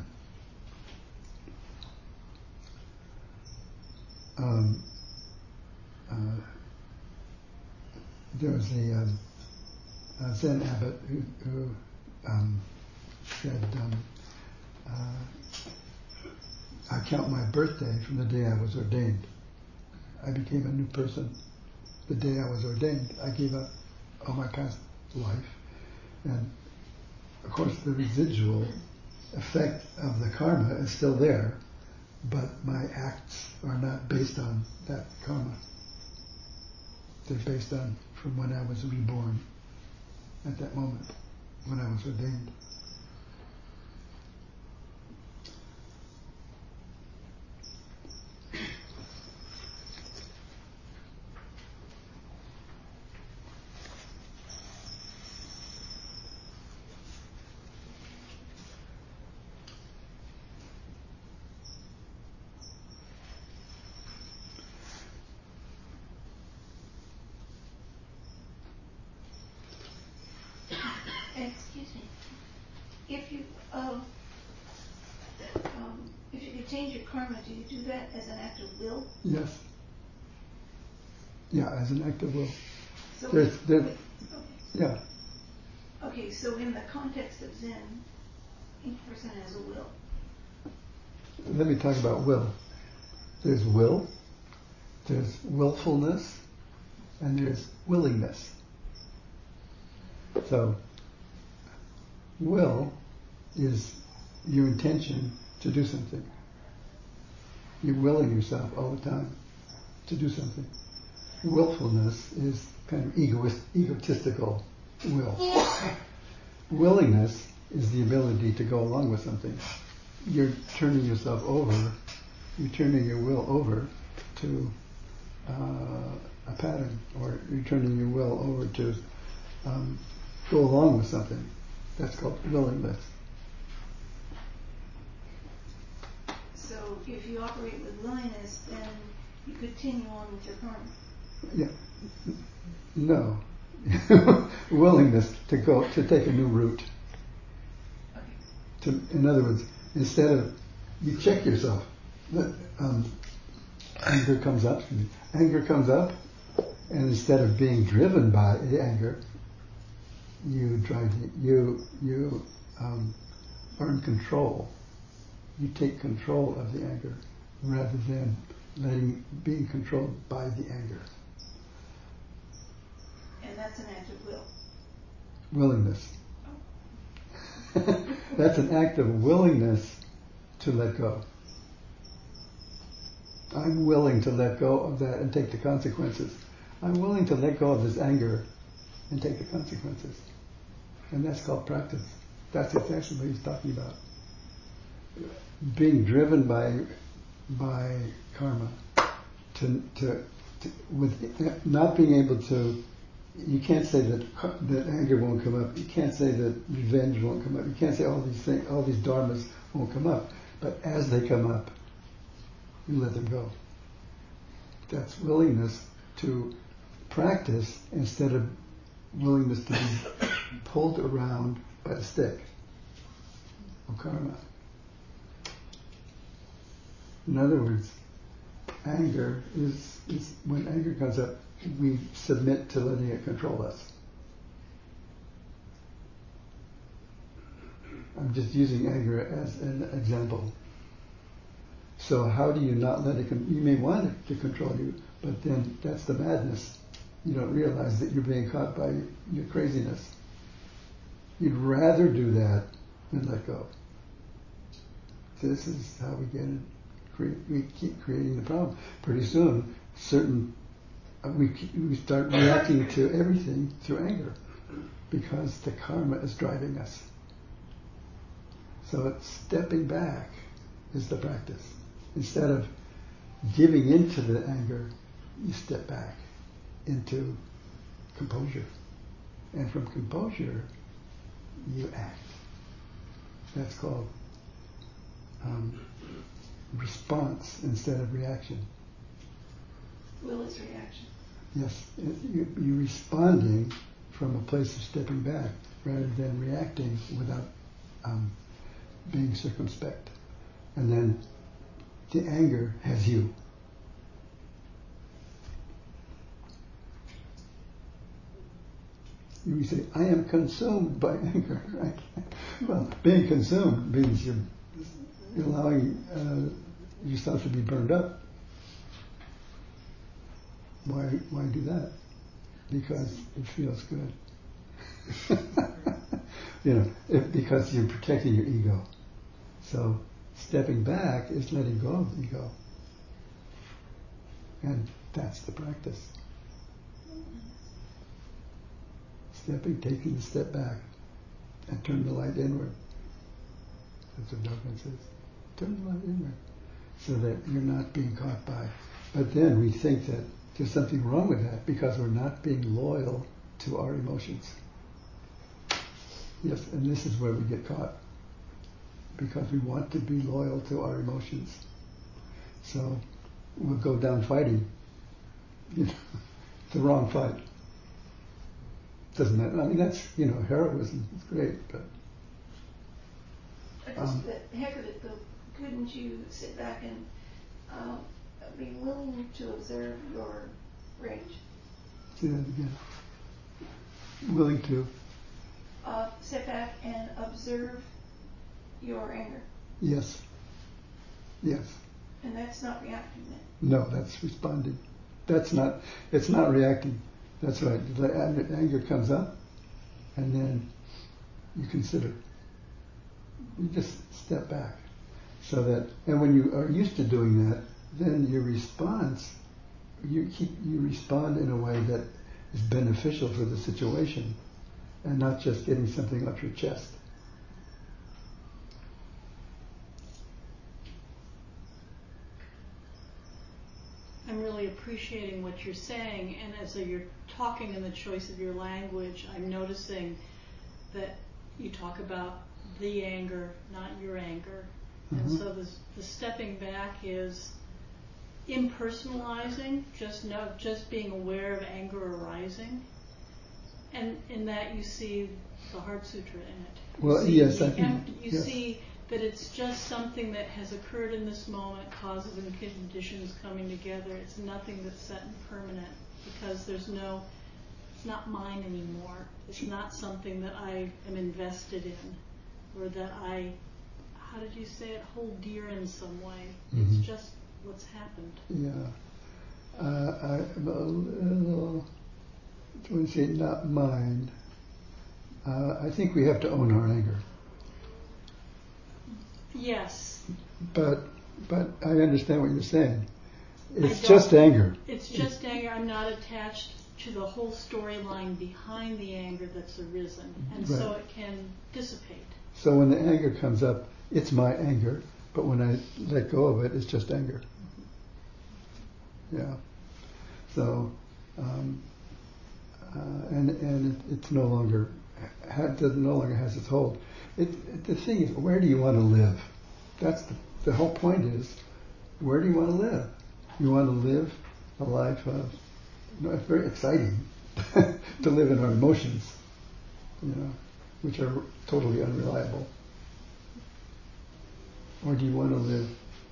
There was a Zen abbot who said, I count my birthday from the day I was ordained. I became a new person the day I was ordained. I gave up all my past life. And of course the residual effect of the karma is still there, but my acts are not based on that karma. They're based on from when I was reborn, at that moment, when I was ordained. Excuse me. If you could change your karma, do you do that as an act of will? Yes. Yeah, as an act of will. So Okay. Yeah. Okay, so in the context of Zen, each person has a will. Let me talk about will. There's will, there's willfulness, and there's willingness. So, will is your intention to do something. You're willing yourself all the time to do something. Willfulness is kind of egotistical will. Willingness is the ability to go along with something. You're turning yourself over, you're turning your will over to a pattern, or you're turning your will over to go along with something. That's called willingness. So if you operate with willingness, then you continue on with your karma. Yeah. No. Willingness to take a new route. Okay. In other words, instead of, you check yourself. Anger comes up, and instead of being driven by the anger, you are in control. You take control of the anger rather than being controlled by the anger. And that's an act of will. Willingness. That's an act of willingness to let go. I'm willing to let go of that and take the consequences. I'm willing to let go of this anger and take the consequences. And that's called practice. That's exactly what he's talking about. Being driven by karma, with not being able to. You can't say that anger won't come up. You can't say that revenge won't come up. You can't say all these things, all these dharmas won't come up. But as they come up, you let them go. That's willingness to practice instead of willingness to be pulled around by the stick of karma. In other words, anger is when anger comes up, we submit to letting it control us. I'm just using anger as an example. So how do you not let it? You may want it to control you, but then that's the madness. You don't realize that you're being caught by your craziness. You'd rather do that than let go. This is how we get it. We keep creating the problem. Pretty soon, we start reacting to everything through anger because the karma is driving us. So stepping back is the practice. Instead of giving into the anger, you step back into composure. And from composure, you act. That's called response instead of reaction. Will is reaction. Yes, you're responding from a place of stepping back rather than reacting without being circumspect. And then the anger has you. You say, I am consumed by anger. Right? Well, being consumed means you're allowing yourself to be burned up. Why do that? Because it feels good. Because you're protecting your ego. So stepping back is letting go of the ego. And that's the practice. Taking a step back and turn the light inward. That's what Dogen says. Turn the light inward. So that you're not being caught by. But then we think that there's something wrong with that because we're not being loyal to our emotions. Yes, and this is where we get caught. Because we want to be loyal to our emotions. So we'll go down fighting. The wrong fight. Doesn't matter. I mean, that's, heroism. It's great, but... the heck of it, though, couldn't you sit back and be willing to observe your rage? Say that again. Willing to? Sit back and observe your anger. Yes. Yes. And that's not reacting then? No, that's responding. It's not reacting. That's right. The anger comes up, and then you consider. You just step back. So that, and when you are used to doing that, then your response, you respond in a way that is beneficial for the situation, and not just getting something off your chest. I'm really appreciating what you're saying, and as you're talking in the choice of your language, I'm noticing that you talk about the anger, not your anger, And so the stepping back is impersonalizing, just being aware of anger arising, and in that you see the Heart Sutra in it. Well, yes, I think You see that it's just something that has occurred in this moment, causes and conditions coming together. It's nothing that's set and permanent, because it's not mine anymore. It's not something that I am invested in, or that I, how did you say it, hold dear in some way. It's just what's happened. Yeah. I'm a little, when you say not mine, I think we have to own our anger. Yes. But I understand what you're saying. It's just anger. It's just anger. I'm not attached to the whole storyline behind the anger that's arisen. And so it can dissipate. So when the anger comes up, it's my anger. But when I let go of it, it's just anger. Yeah. So, and it's no longer has its hold. The thing is, where do you want to live? That's the whole point is, where do you want to live? You want to live a life of, it's very exciting to live in our emotions, which are totally unreliable. Or do you want to live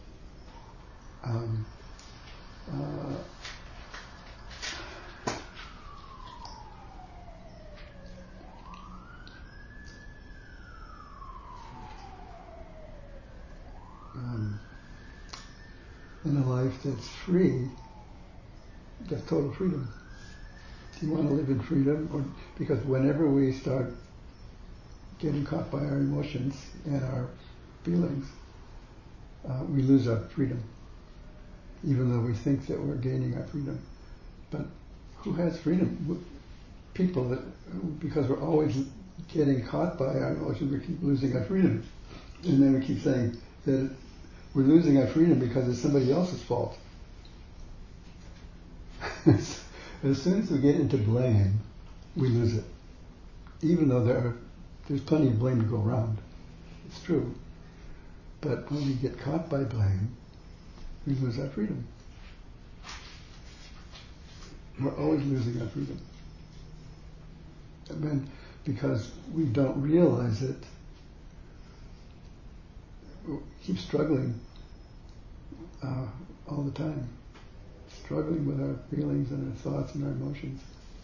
in a life that's free, that's total freedom? Do you want to live in freedom? Or because whenever we start getting caught by our emotions and our feelings, we lose our freedom, even though we think that we're gaining our freedom. But who has freedom? People that, because we're always getting caught by our emotions, we keep losing our freedom. And then we keep saying that we're losing our freedom because it's somebody else's fault. As soon as we get into blame, we lose it. Even though there's plenty of blame to go around. It's true. But when we get caught by blame, we lose our freedom. We're always losing our freedom. And then, because we don't realize it, we keep struggling all the time. Struggling with our feelings and our thoughts and our emotions.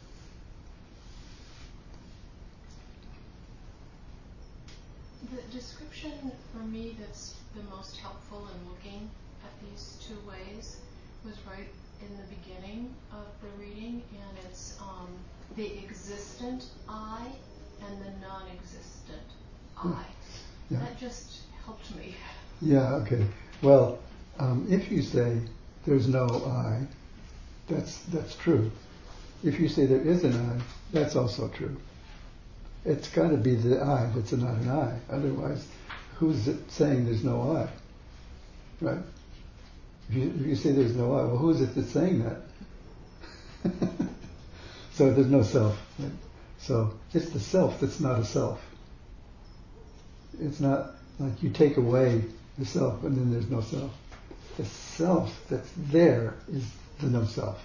The description for me that's the most helpful in looking at these two ways was right in the beginning of the reading, and it's the existent I and the non-existent I. Yeah. That just helped me. Yeah, okay. Well, if you say there's no I, that's true. If you say there is an I, that's also true. It's got to be the I that's not an I. Otherwise, who's it saying there's no I? Right? If you say there's no I, well, who is it that's saying that? So there's no self. Right? So it's the self that's not a self. It's not like you take away the self and then there's no self. The self that's there is the no self.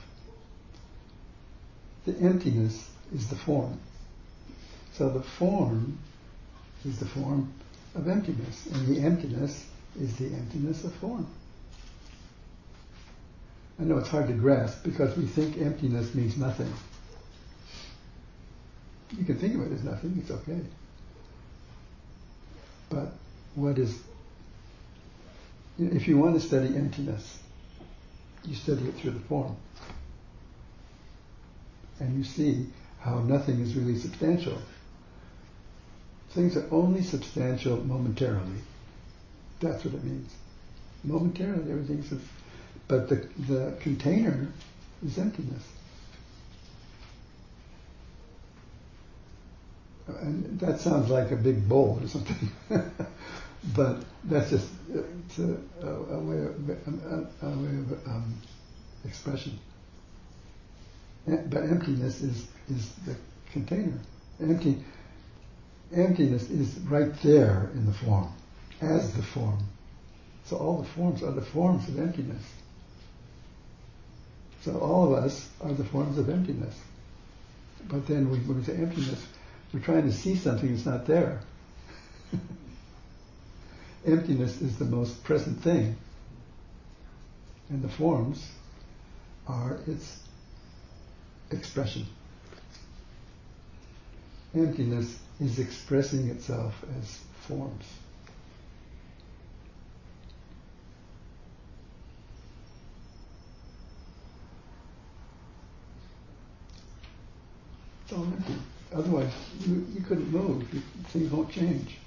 The emptiness is the form. So the form is the form of emptiness, and the emptiness is the emptiness of form. I know it's hard to grasp because we think emptiness means nothing. You can think of it as nothing, it's okay. But what is, if you want to study emptiness, you study it through the form. And you see how nothing is really substantial. Things are only substantial momentarily. That's what it means. Momentarily, everything's... But the container is emptiness. And that sounds like a big bowl or something. But that's just it's a way of expression. But emptiness is the container. Emptiness is right there in the form, as the form. So all the forms are the forms of emptiness. So all of us are the forms of emptiness. But then when we say emptiness, we're trying to see something that's not there. Emptiness is the most present thing. And the forms are its expression. Emptiness is expressing itself as forms. It's all empty. Otherwise, you couldn't move. Things won't change.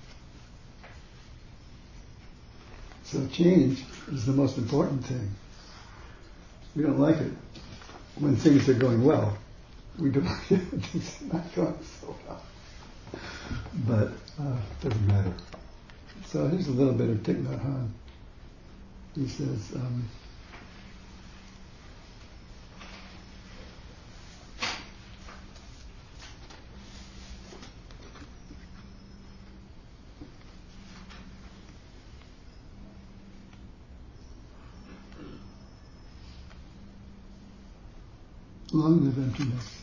So change is the most important thing. We don't like it when things are going well. We don't like it when things are not going so well. But it doesn't matter. So here's a little bit of Thich Nhat Hanh. He says, long live emptiness.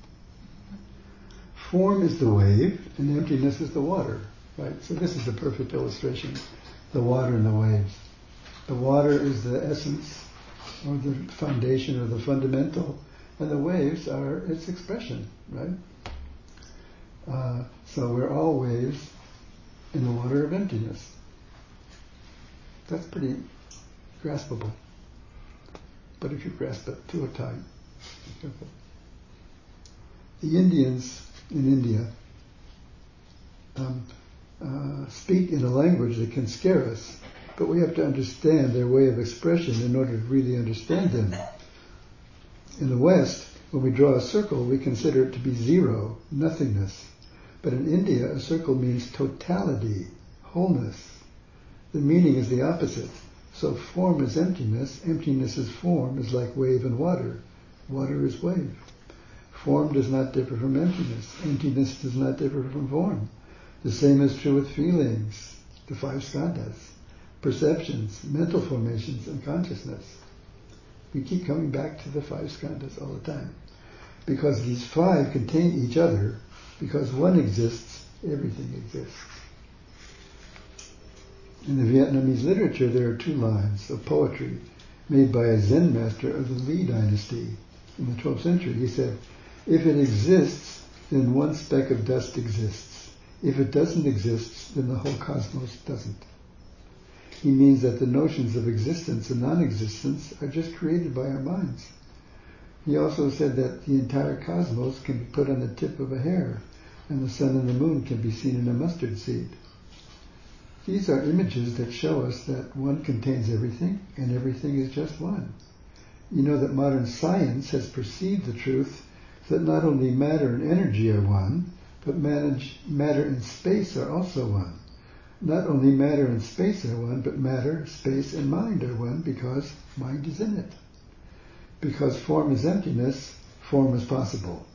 Form is the wave, and emptiness is the water. Right? So this is a perfect illustration. The water and the waves. The water is the essence, or the foundation, or the fundamental, and the waves are its expression. Right? So we're all waves in the water of emptiness. That's pretty graspable. But if you grasp it too tight, be careful. The Indians in India speak in a language that can scare us, but we have to understand their way of expression in order to really understand them. In the West, when we draw a circle, we consider it to be zero, nothingness. But in India, a circle means totality, wholeness. The meaning is the opposite. So form is emptiness, emptiness is form, is like wave and water. Water is wave. Form does not differ from emptiness. Emptiness does not differ from form. The same is true with feelings, the five skandhas, perceptions, mental formations, and consciousness. We keep coming back to the five skandhas all the time. Because these five contain each other, because one exists, everything exists. In the Vietnamese literature, there are two lines of poetry made by a Zen master of the Li dynasty in the 12th century. He said, if it exists, then one speck of dust exists. If it doesn't exist, then the whole cosmos doesn't. He means that the notions of existence and non-existence are just created by our minds. He also said that the entire cosmos can be put on the tip of a hair, and the sun and the moon can be seen in a mustard seed. These are images that show us that one contains everything, and everything is just one. You know that modern science has perceived the truth that not only matter and energy are one, but matter and space are also one. Not only matter and space are one, but matter, space, and mind are one because mind is in it. Because form is emptiness, form is possible.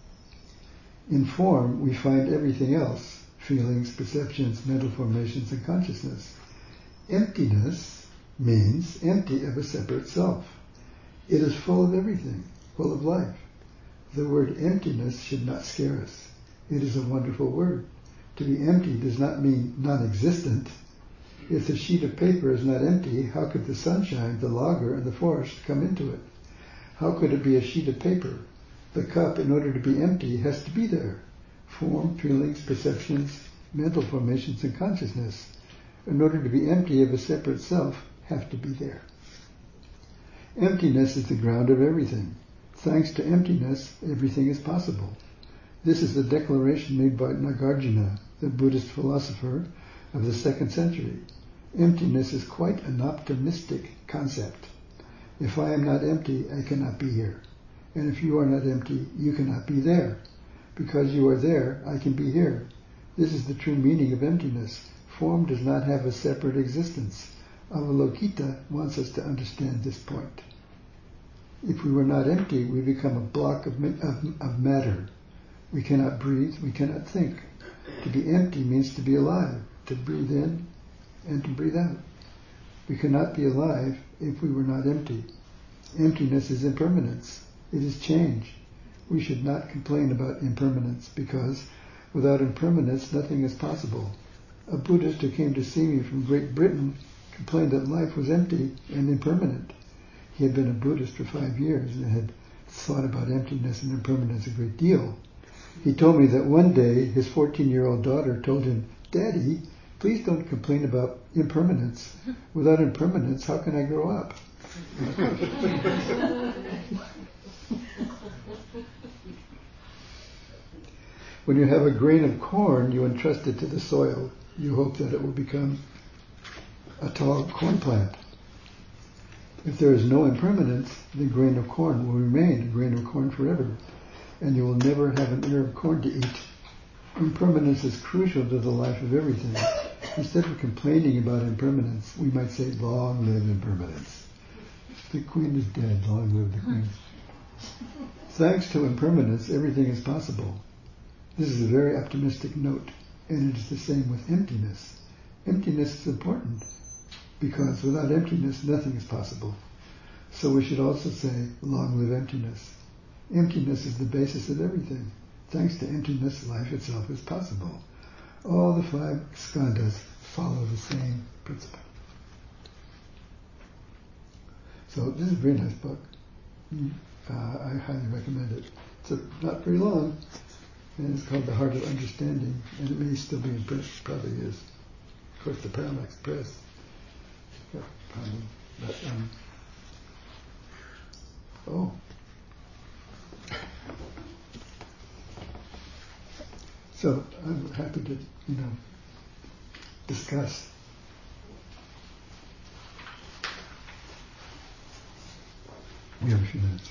In form, we find everything else, feelings, perceptions, mental formations, and consciousness. Emptiness means empty of a separate self. It is full of everything, full of life. The word emptiness should not scare us. It is a wonderful word. To be empty does not mean non-existent. If the sheet of paper is not empty, how could the sunshine, the logger, and the forest come into it? How could it be a sheet of paper? The cup, in order to be empty, has to be there. Form, feelings, perceptions, mental formations, and consciousness, in order to be empty of a separate self, have to be there. Emptiness is the ground of everything. Thanks to emptiness, everything is possible. This is the declaration made by Nagarjuna, the Buddhist philosopher of the 2nd century. Emptiness is quite an optimistic concept. If I am not empty, I cannot be here. And if you are not empty, you cannot be there. Because you are there, I can be here. This is the true meaning of emptiness. Form does not have a separate existence. Avalokita wants us to understand this point. If we were not empty, we become a block of matter. We cannot breathe, we cannot think. To be empty means to be alive, to breathe in and to breathe out. We cannot be alive if we were not empty. Emptiness is impermanence. It is change. We should not complain about impermanence because without impermanence nothing is possible. A Buddhist who came to see me from Great Britain complained that life was empty and impermanent. He had been a Buddhist for 5 years and had thought about emptiness and impermanence a great deal. He told me that one day his 14-year-old daughter told him, "Daddy, please don't complain about impermanence. Without impermanence, how can I grow up?" When you have a grain of corn, you entrust it to the soil. You hope that it will become a tall corn plant. If there is no impermanence, the grain of corn will remain a grain of corn forever, and you will never have an ear of corn to eat. Impermanence is crucial to the life of everything. Instead of complaining about impermanence, we might say, "Long live impermanence. The queen is dead, long live the queen." Thanks to impermanence, everything is possible. This is a very optimistic note, and it is the same with emptiness. Emptiness is important, because without emptiness, nothing is possible. So we should also say, "Long live emptiness." Emptiness is the basis of everything. Thanks to emptiness, life itself is possible. All the 5 skandhas follow the same principle. So this is a very nice book. I highly recommend it. It's not very long, and it's called The Heart of Understanding, and it may still be in print. Probably is. Of course, the Parallax Press. Yeah, probably. But, So I'm happy to, discuss. We have a few minutes.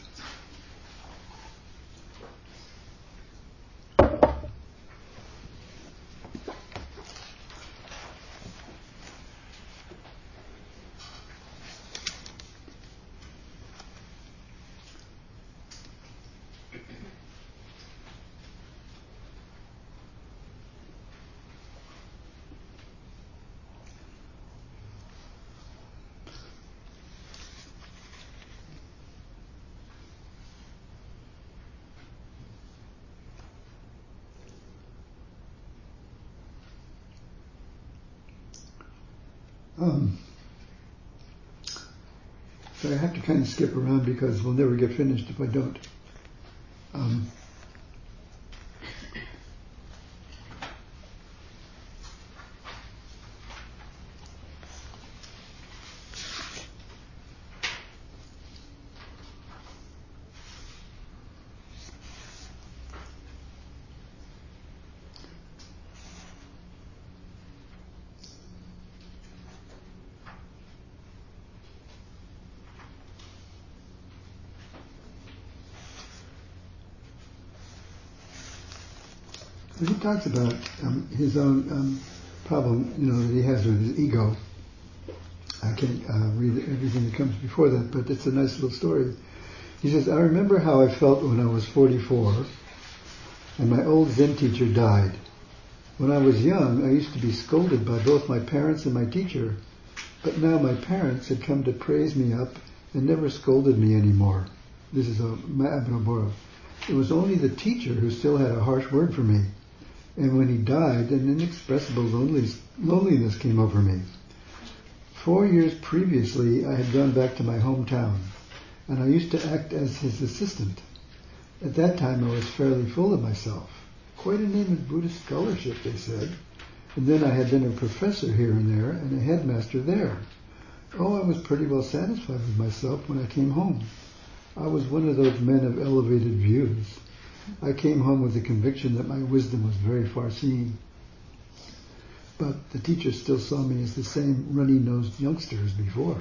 So I have to kind of skip around because we'll never get finished if I don't. He talks about his own problem, that he has with his ego. I can't read everything that comes before that, but it's a nice little story. He says, "I remember how I felt when I was 44 and my old Zen teacher died. When I was young, I used to be scolded by both my parents and my teacher, but now my parents had come to praise me up and never scolded me anymore." This is Mahabharata. "It was only the teacher who still had a harsh word for me. And when he died, an inexpressible loneliness came over me. 4 years previously, I had gone back to my hometown, and I used to act as his assistant. At that time, I was fairly full of myself. Quite a name in Buddhist scholarship, they said. And then I had been a professor here and there, and a headmaster there. Oh, I was pretty well satisfied with myself when I came home. I was one of those men of elevated views. I came home with the conviction that my wisdom was very far-seeing. But the teacher still saw me as the same runny-nosed youngster as before.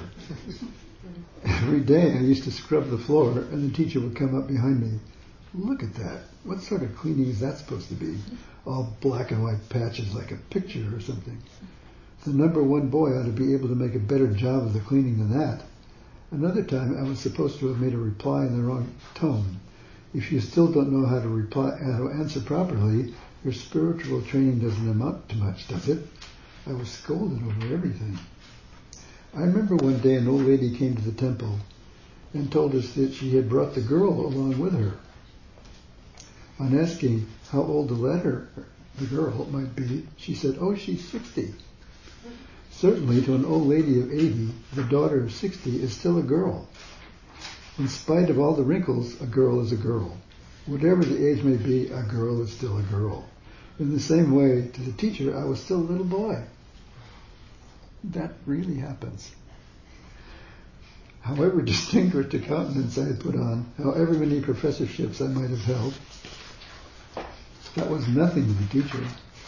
Every day I used to scrub the floor, and the teacher would come up behind me. Look at that. What sort of cleaning is that supposed to be? All black and white patches like a picture or something. The number 1 boy ought to be able to make a better job of the cleaning than that. Another time I was supposed to have made a reply in the wrong tone. If you still don't know how to answer properly, your spiritual training doesn't amount to much, does it? I was scolded over everything. I remember one day an old lady came to the temple and told us that she had brought the girl along with her. On asking how old the girl might be, she said, "Oh, she's 60. Certainly to an old lady of 80, the daughter of 60 is still a girl. In spite of all the wrinkles, a girl is a girl. Whatever the age may be, a girl is still a girl. In the same way, to the teacher, I was still a little boy." That really happens. However distinguished a countenance I had put on, however many professorships I might have held, that was nothing to the teacher.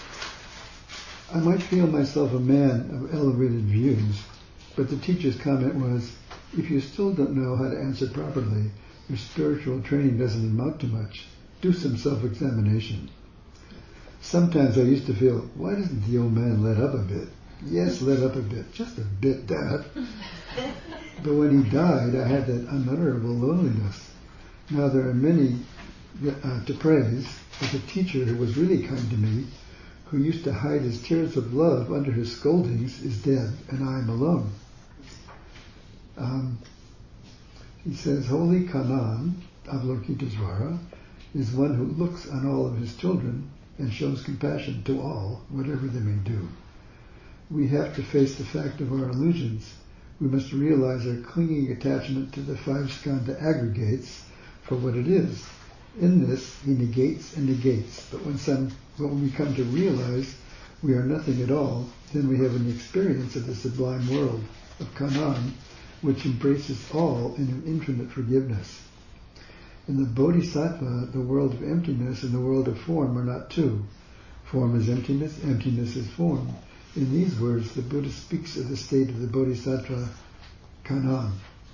I might feel myself a man of elevated views, but the teacher's comment was, "If you still don't know how to answer properly, your spiritual training doesn't amount to much. Do some self-examination." Sometimes I used to feel, why doesn't the old man let up a bit? Yes, let up a bit. Just a bit, Dad. But when he died, I had that unutterable loneliness. Now there are many to praise, but the teacher who was really kind to me, who used to hide his tears of love under his scoldings, is dead, and I am alone. He says, Holy Kanan, Avalokitesvara, is one who looks on all of his children and shows compassion to all, whatever they may do. We have to face the fact of our illusions. We must realize our clinging attachment to the five skandha aggregates for what it is. In this, he negates and negates, but when we come to realize we are nothing at all, then we have an experience of the sublime world of Kanan, which embraces all in an infinite forgiveness. In the Bodhisattva, the world of emptiness and the world of form are not two. Form is emptiness, emptiness is form. In these words, the Buddha speaks of the state of the Bodhisattva Kanan.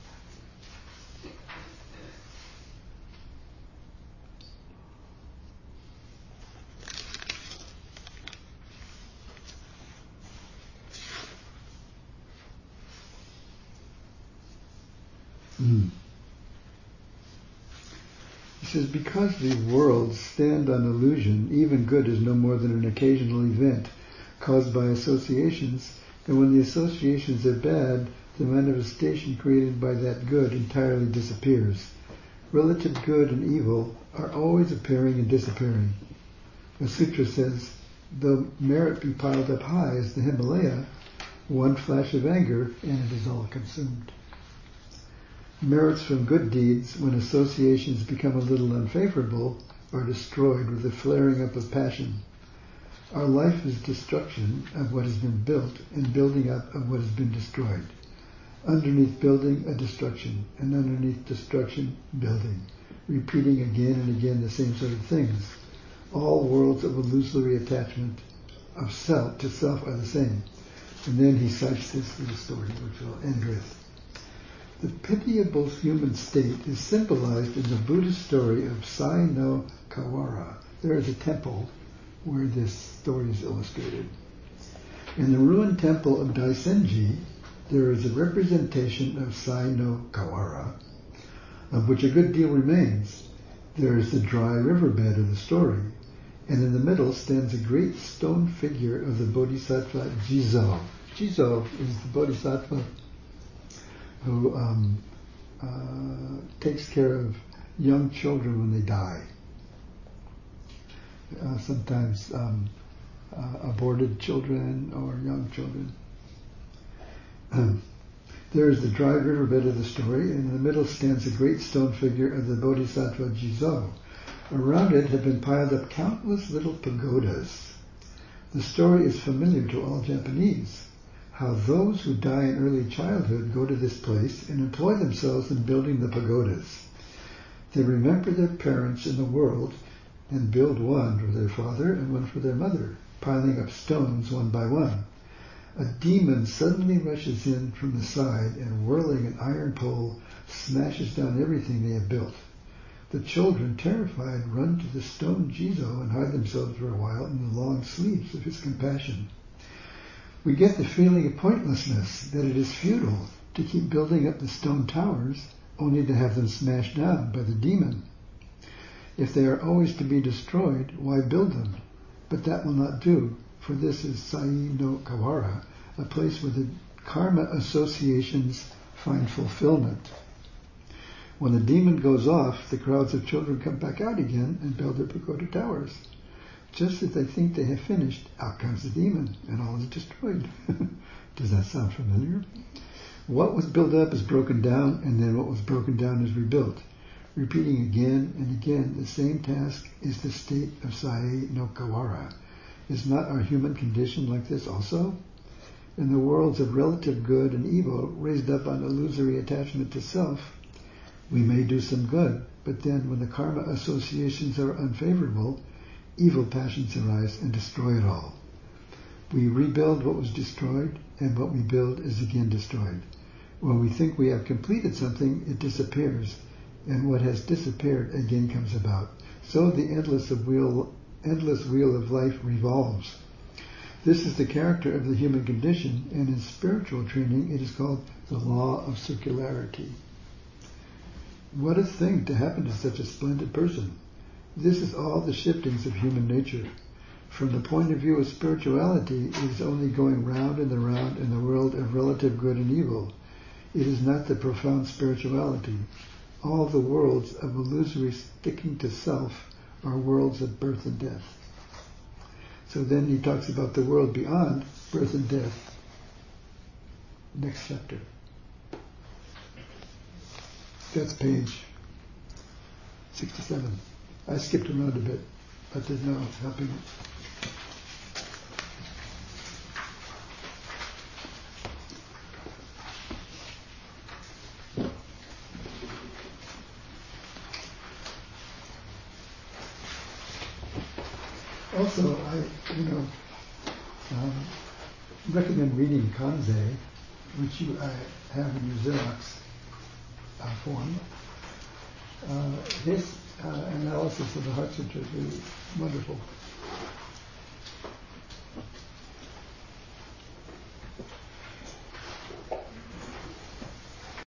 He says, because the worlds stand on illusion, even good is no more than an occasional event caused by associations, and when the associations are bad, the manifestation created by that good entirely disappears. Relative good and evil are always appearing and disappearing. A sutra says, though merit be piled up high as the Himalaya, one flash of anger and it is all consumed. Merits from good deeds, when associations become a little unfavorable, are destroyed with the flaring up of passion. Our life is destruction of what has been built and building up of what has been destroyed. Underneath building, a destruction, and underneath destruction, building, repeating again and again the same sort of things. All worlds of illusory attachment of self to self are the same. And then he cites this little story, which we'll end with. The pitiable human state is symbolized in the Buddhist story of Sai no Kawara. There is a temple where this story is illustrated. In the ruined temple of Daisenji, there is a representation of Sai no Kawara, of which a good deal remains. There is the dry riverbed of the story, and in the middle stands a great stone figure of the Bodhisattva Jizo. Jizo is the Bodhisattva who takes care of young children when they die. Sometimes aborted children or young children. There is the dry riverbed of the story, and in the middle stands a great stone figure of the Bodhisattva Jizo. Around it have been piled up countless little pagodas. The story is familiar to all Japanese, how those who die in early childhood go to this place and employ themselves in building the pagodas. They remember their parents in the world and build one for their father and one for their mother, piling up stones one by one. A demon suddenly rushes in from the side and, whirling an iron pole, smashes down everything they have built. The children, terrified, run to the stone Jizo and hide themselves for a while in the long sleeves of his compassion. We get the feeling of pointlessness, that it is futile to keep building up the stone towers only to have them smashed down by the demon. If they are always to be destroyed, why build them? But that will not do, for this is Sai no Kawara, a place where the karma associations find fulfillment. When the demon goes off, the crowds of children come back out again and build their pagoda towers. Just as they think they have finished, out comes the demon, and all is destroyed. Does that sound familiar? What was built up is broken down, and then what was broken down is rebuilt. Repeating again and again the same task is the state of Sae no Kawara. Is not our human condition like this also? In the worlds of relative good and evil, raised up on illusory attachment to self, we may do some good, but then when the karma associations are unfavorable, evil passions arise and destroy it all. We rebuild what was destroyed, and what we build is again destroyed. When we think we have completed something, it disappears, and what has disappeared again comes about. So the endless wheel of life revolves. This is the character of the human condition, and in spiritual training it is called the law of circularity. What a thing to happen to such a splendid person. This is all the shiftings of human nature. From the point of view of spirituality, it is only going round and around in the world of relative good and evil. It is not the profound spirituality. All the worlds of illusory sticking to self are worlds of birth and death. So then he talks about the world beyond birth and death. Next chapter. That's page 67. I skipped around a bit, but there's no helping it. Also, I recommend reading Kanze, which I have in your Xerox form. His analysis of the Heart Sutra is really wonderful.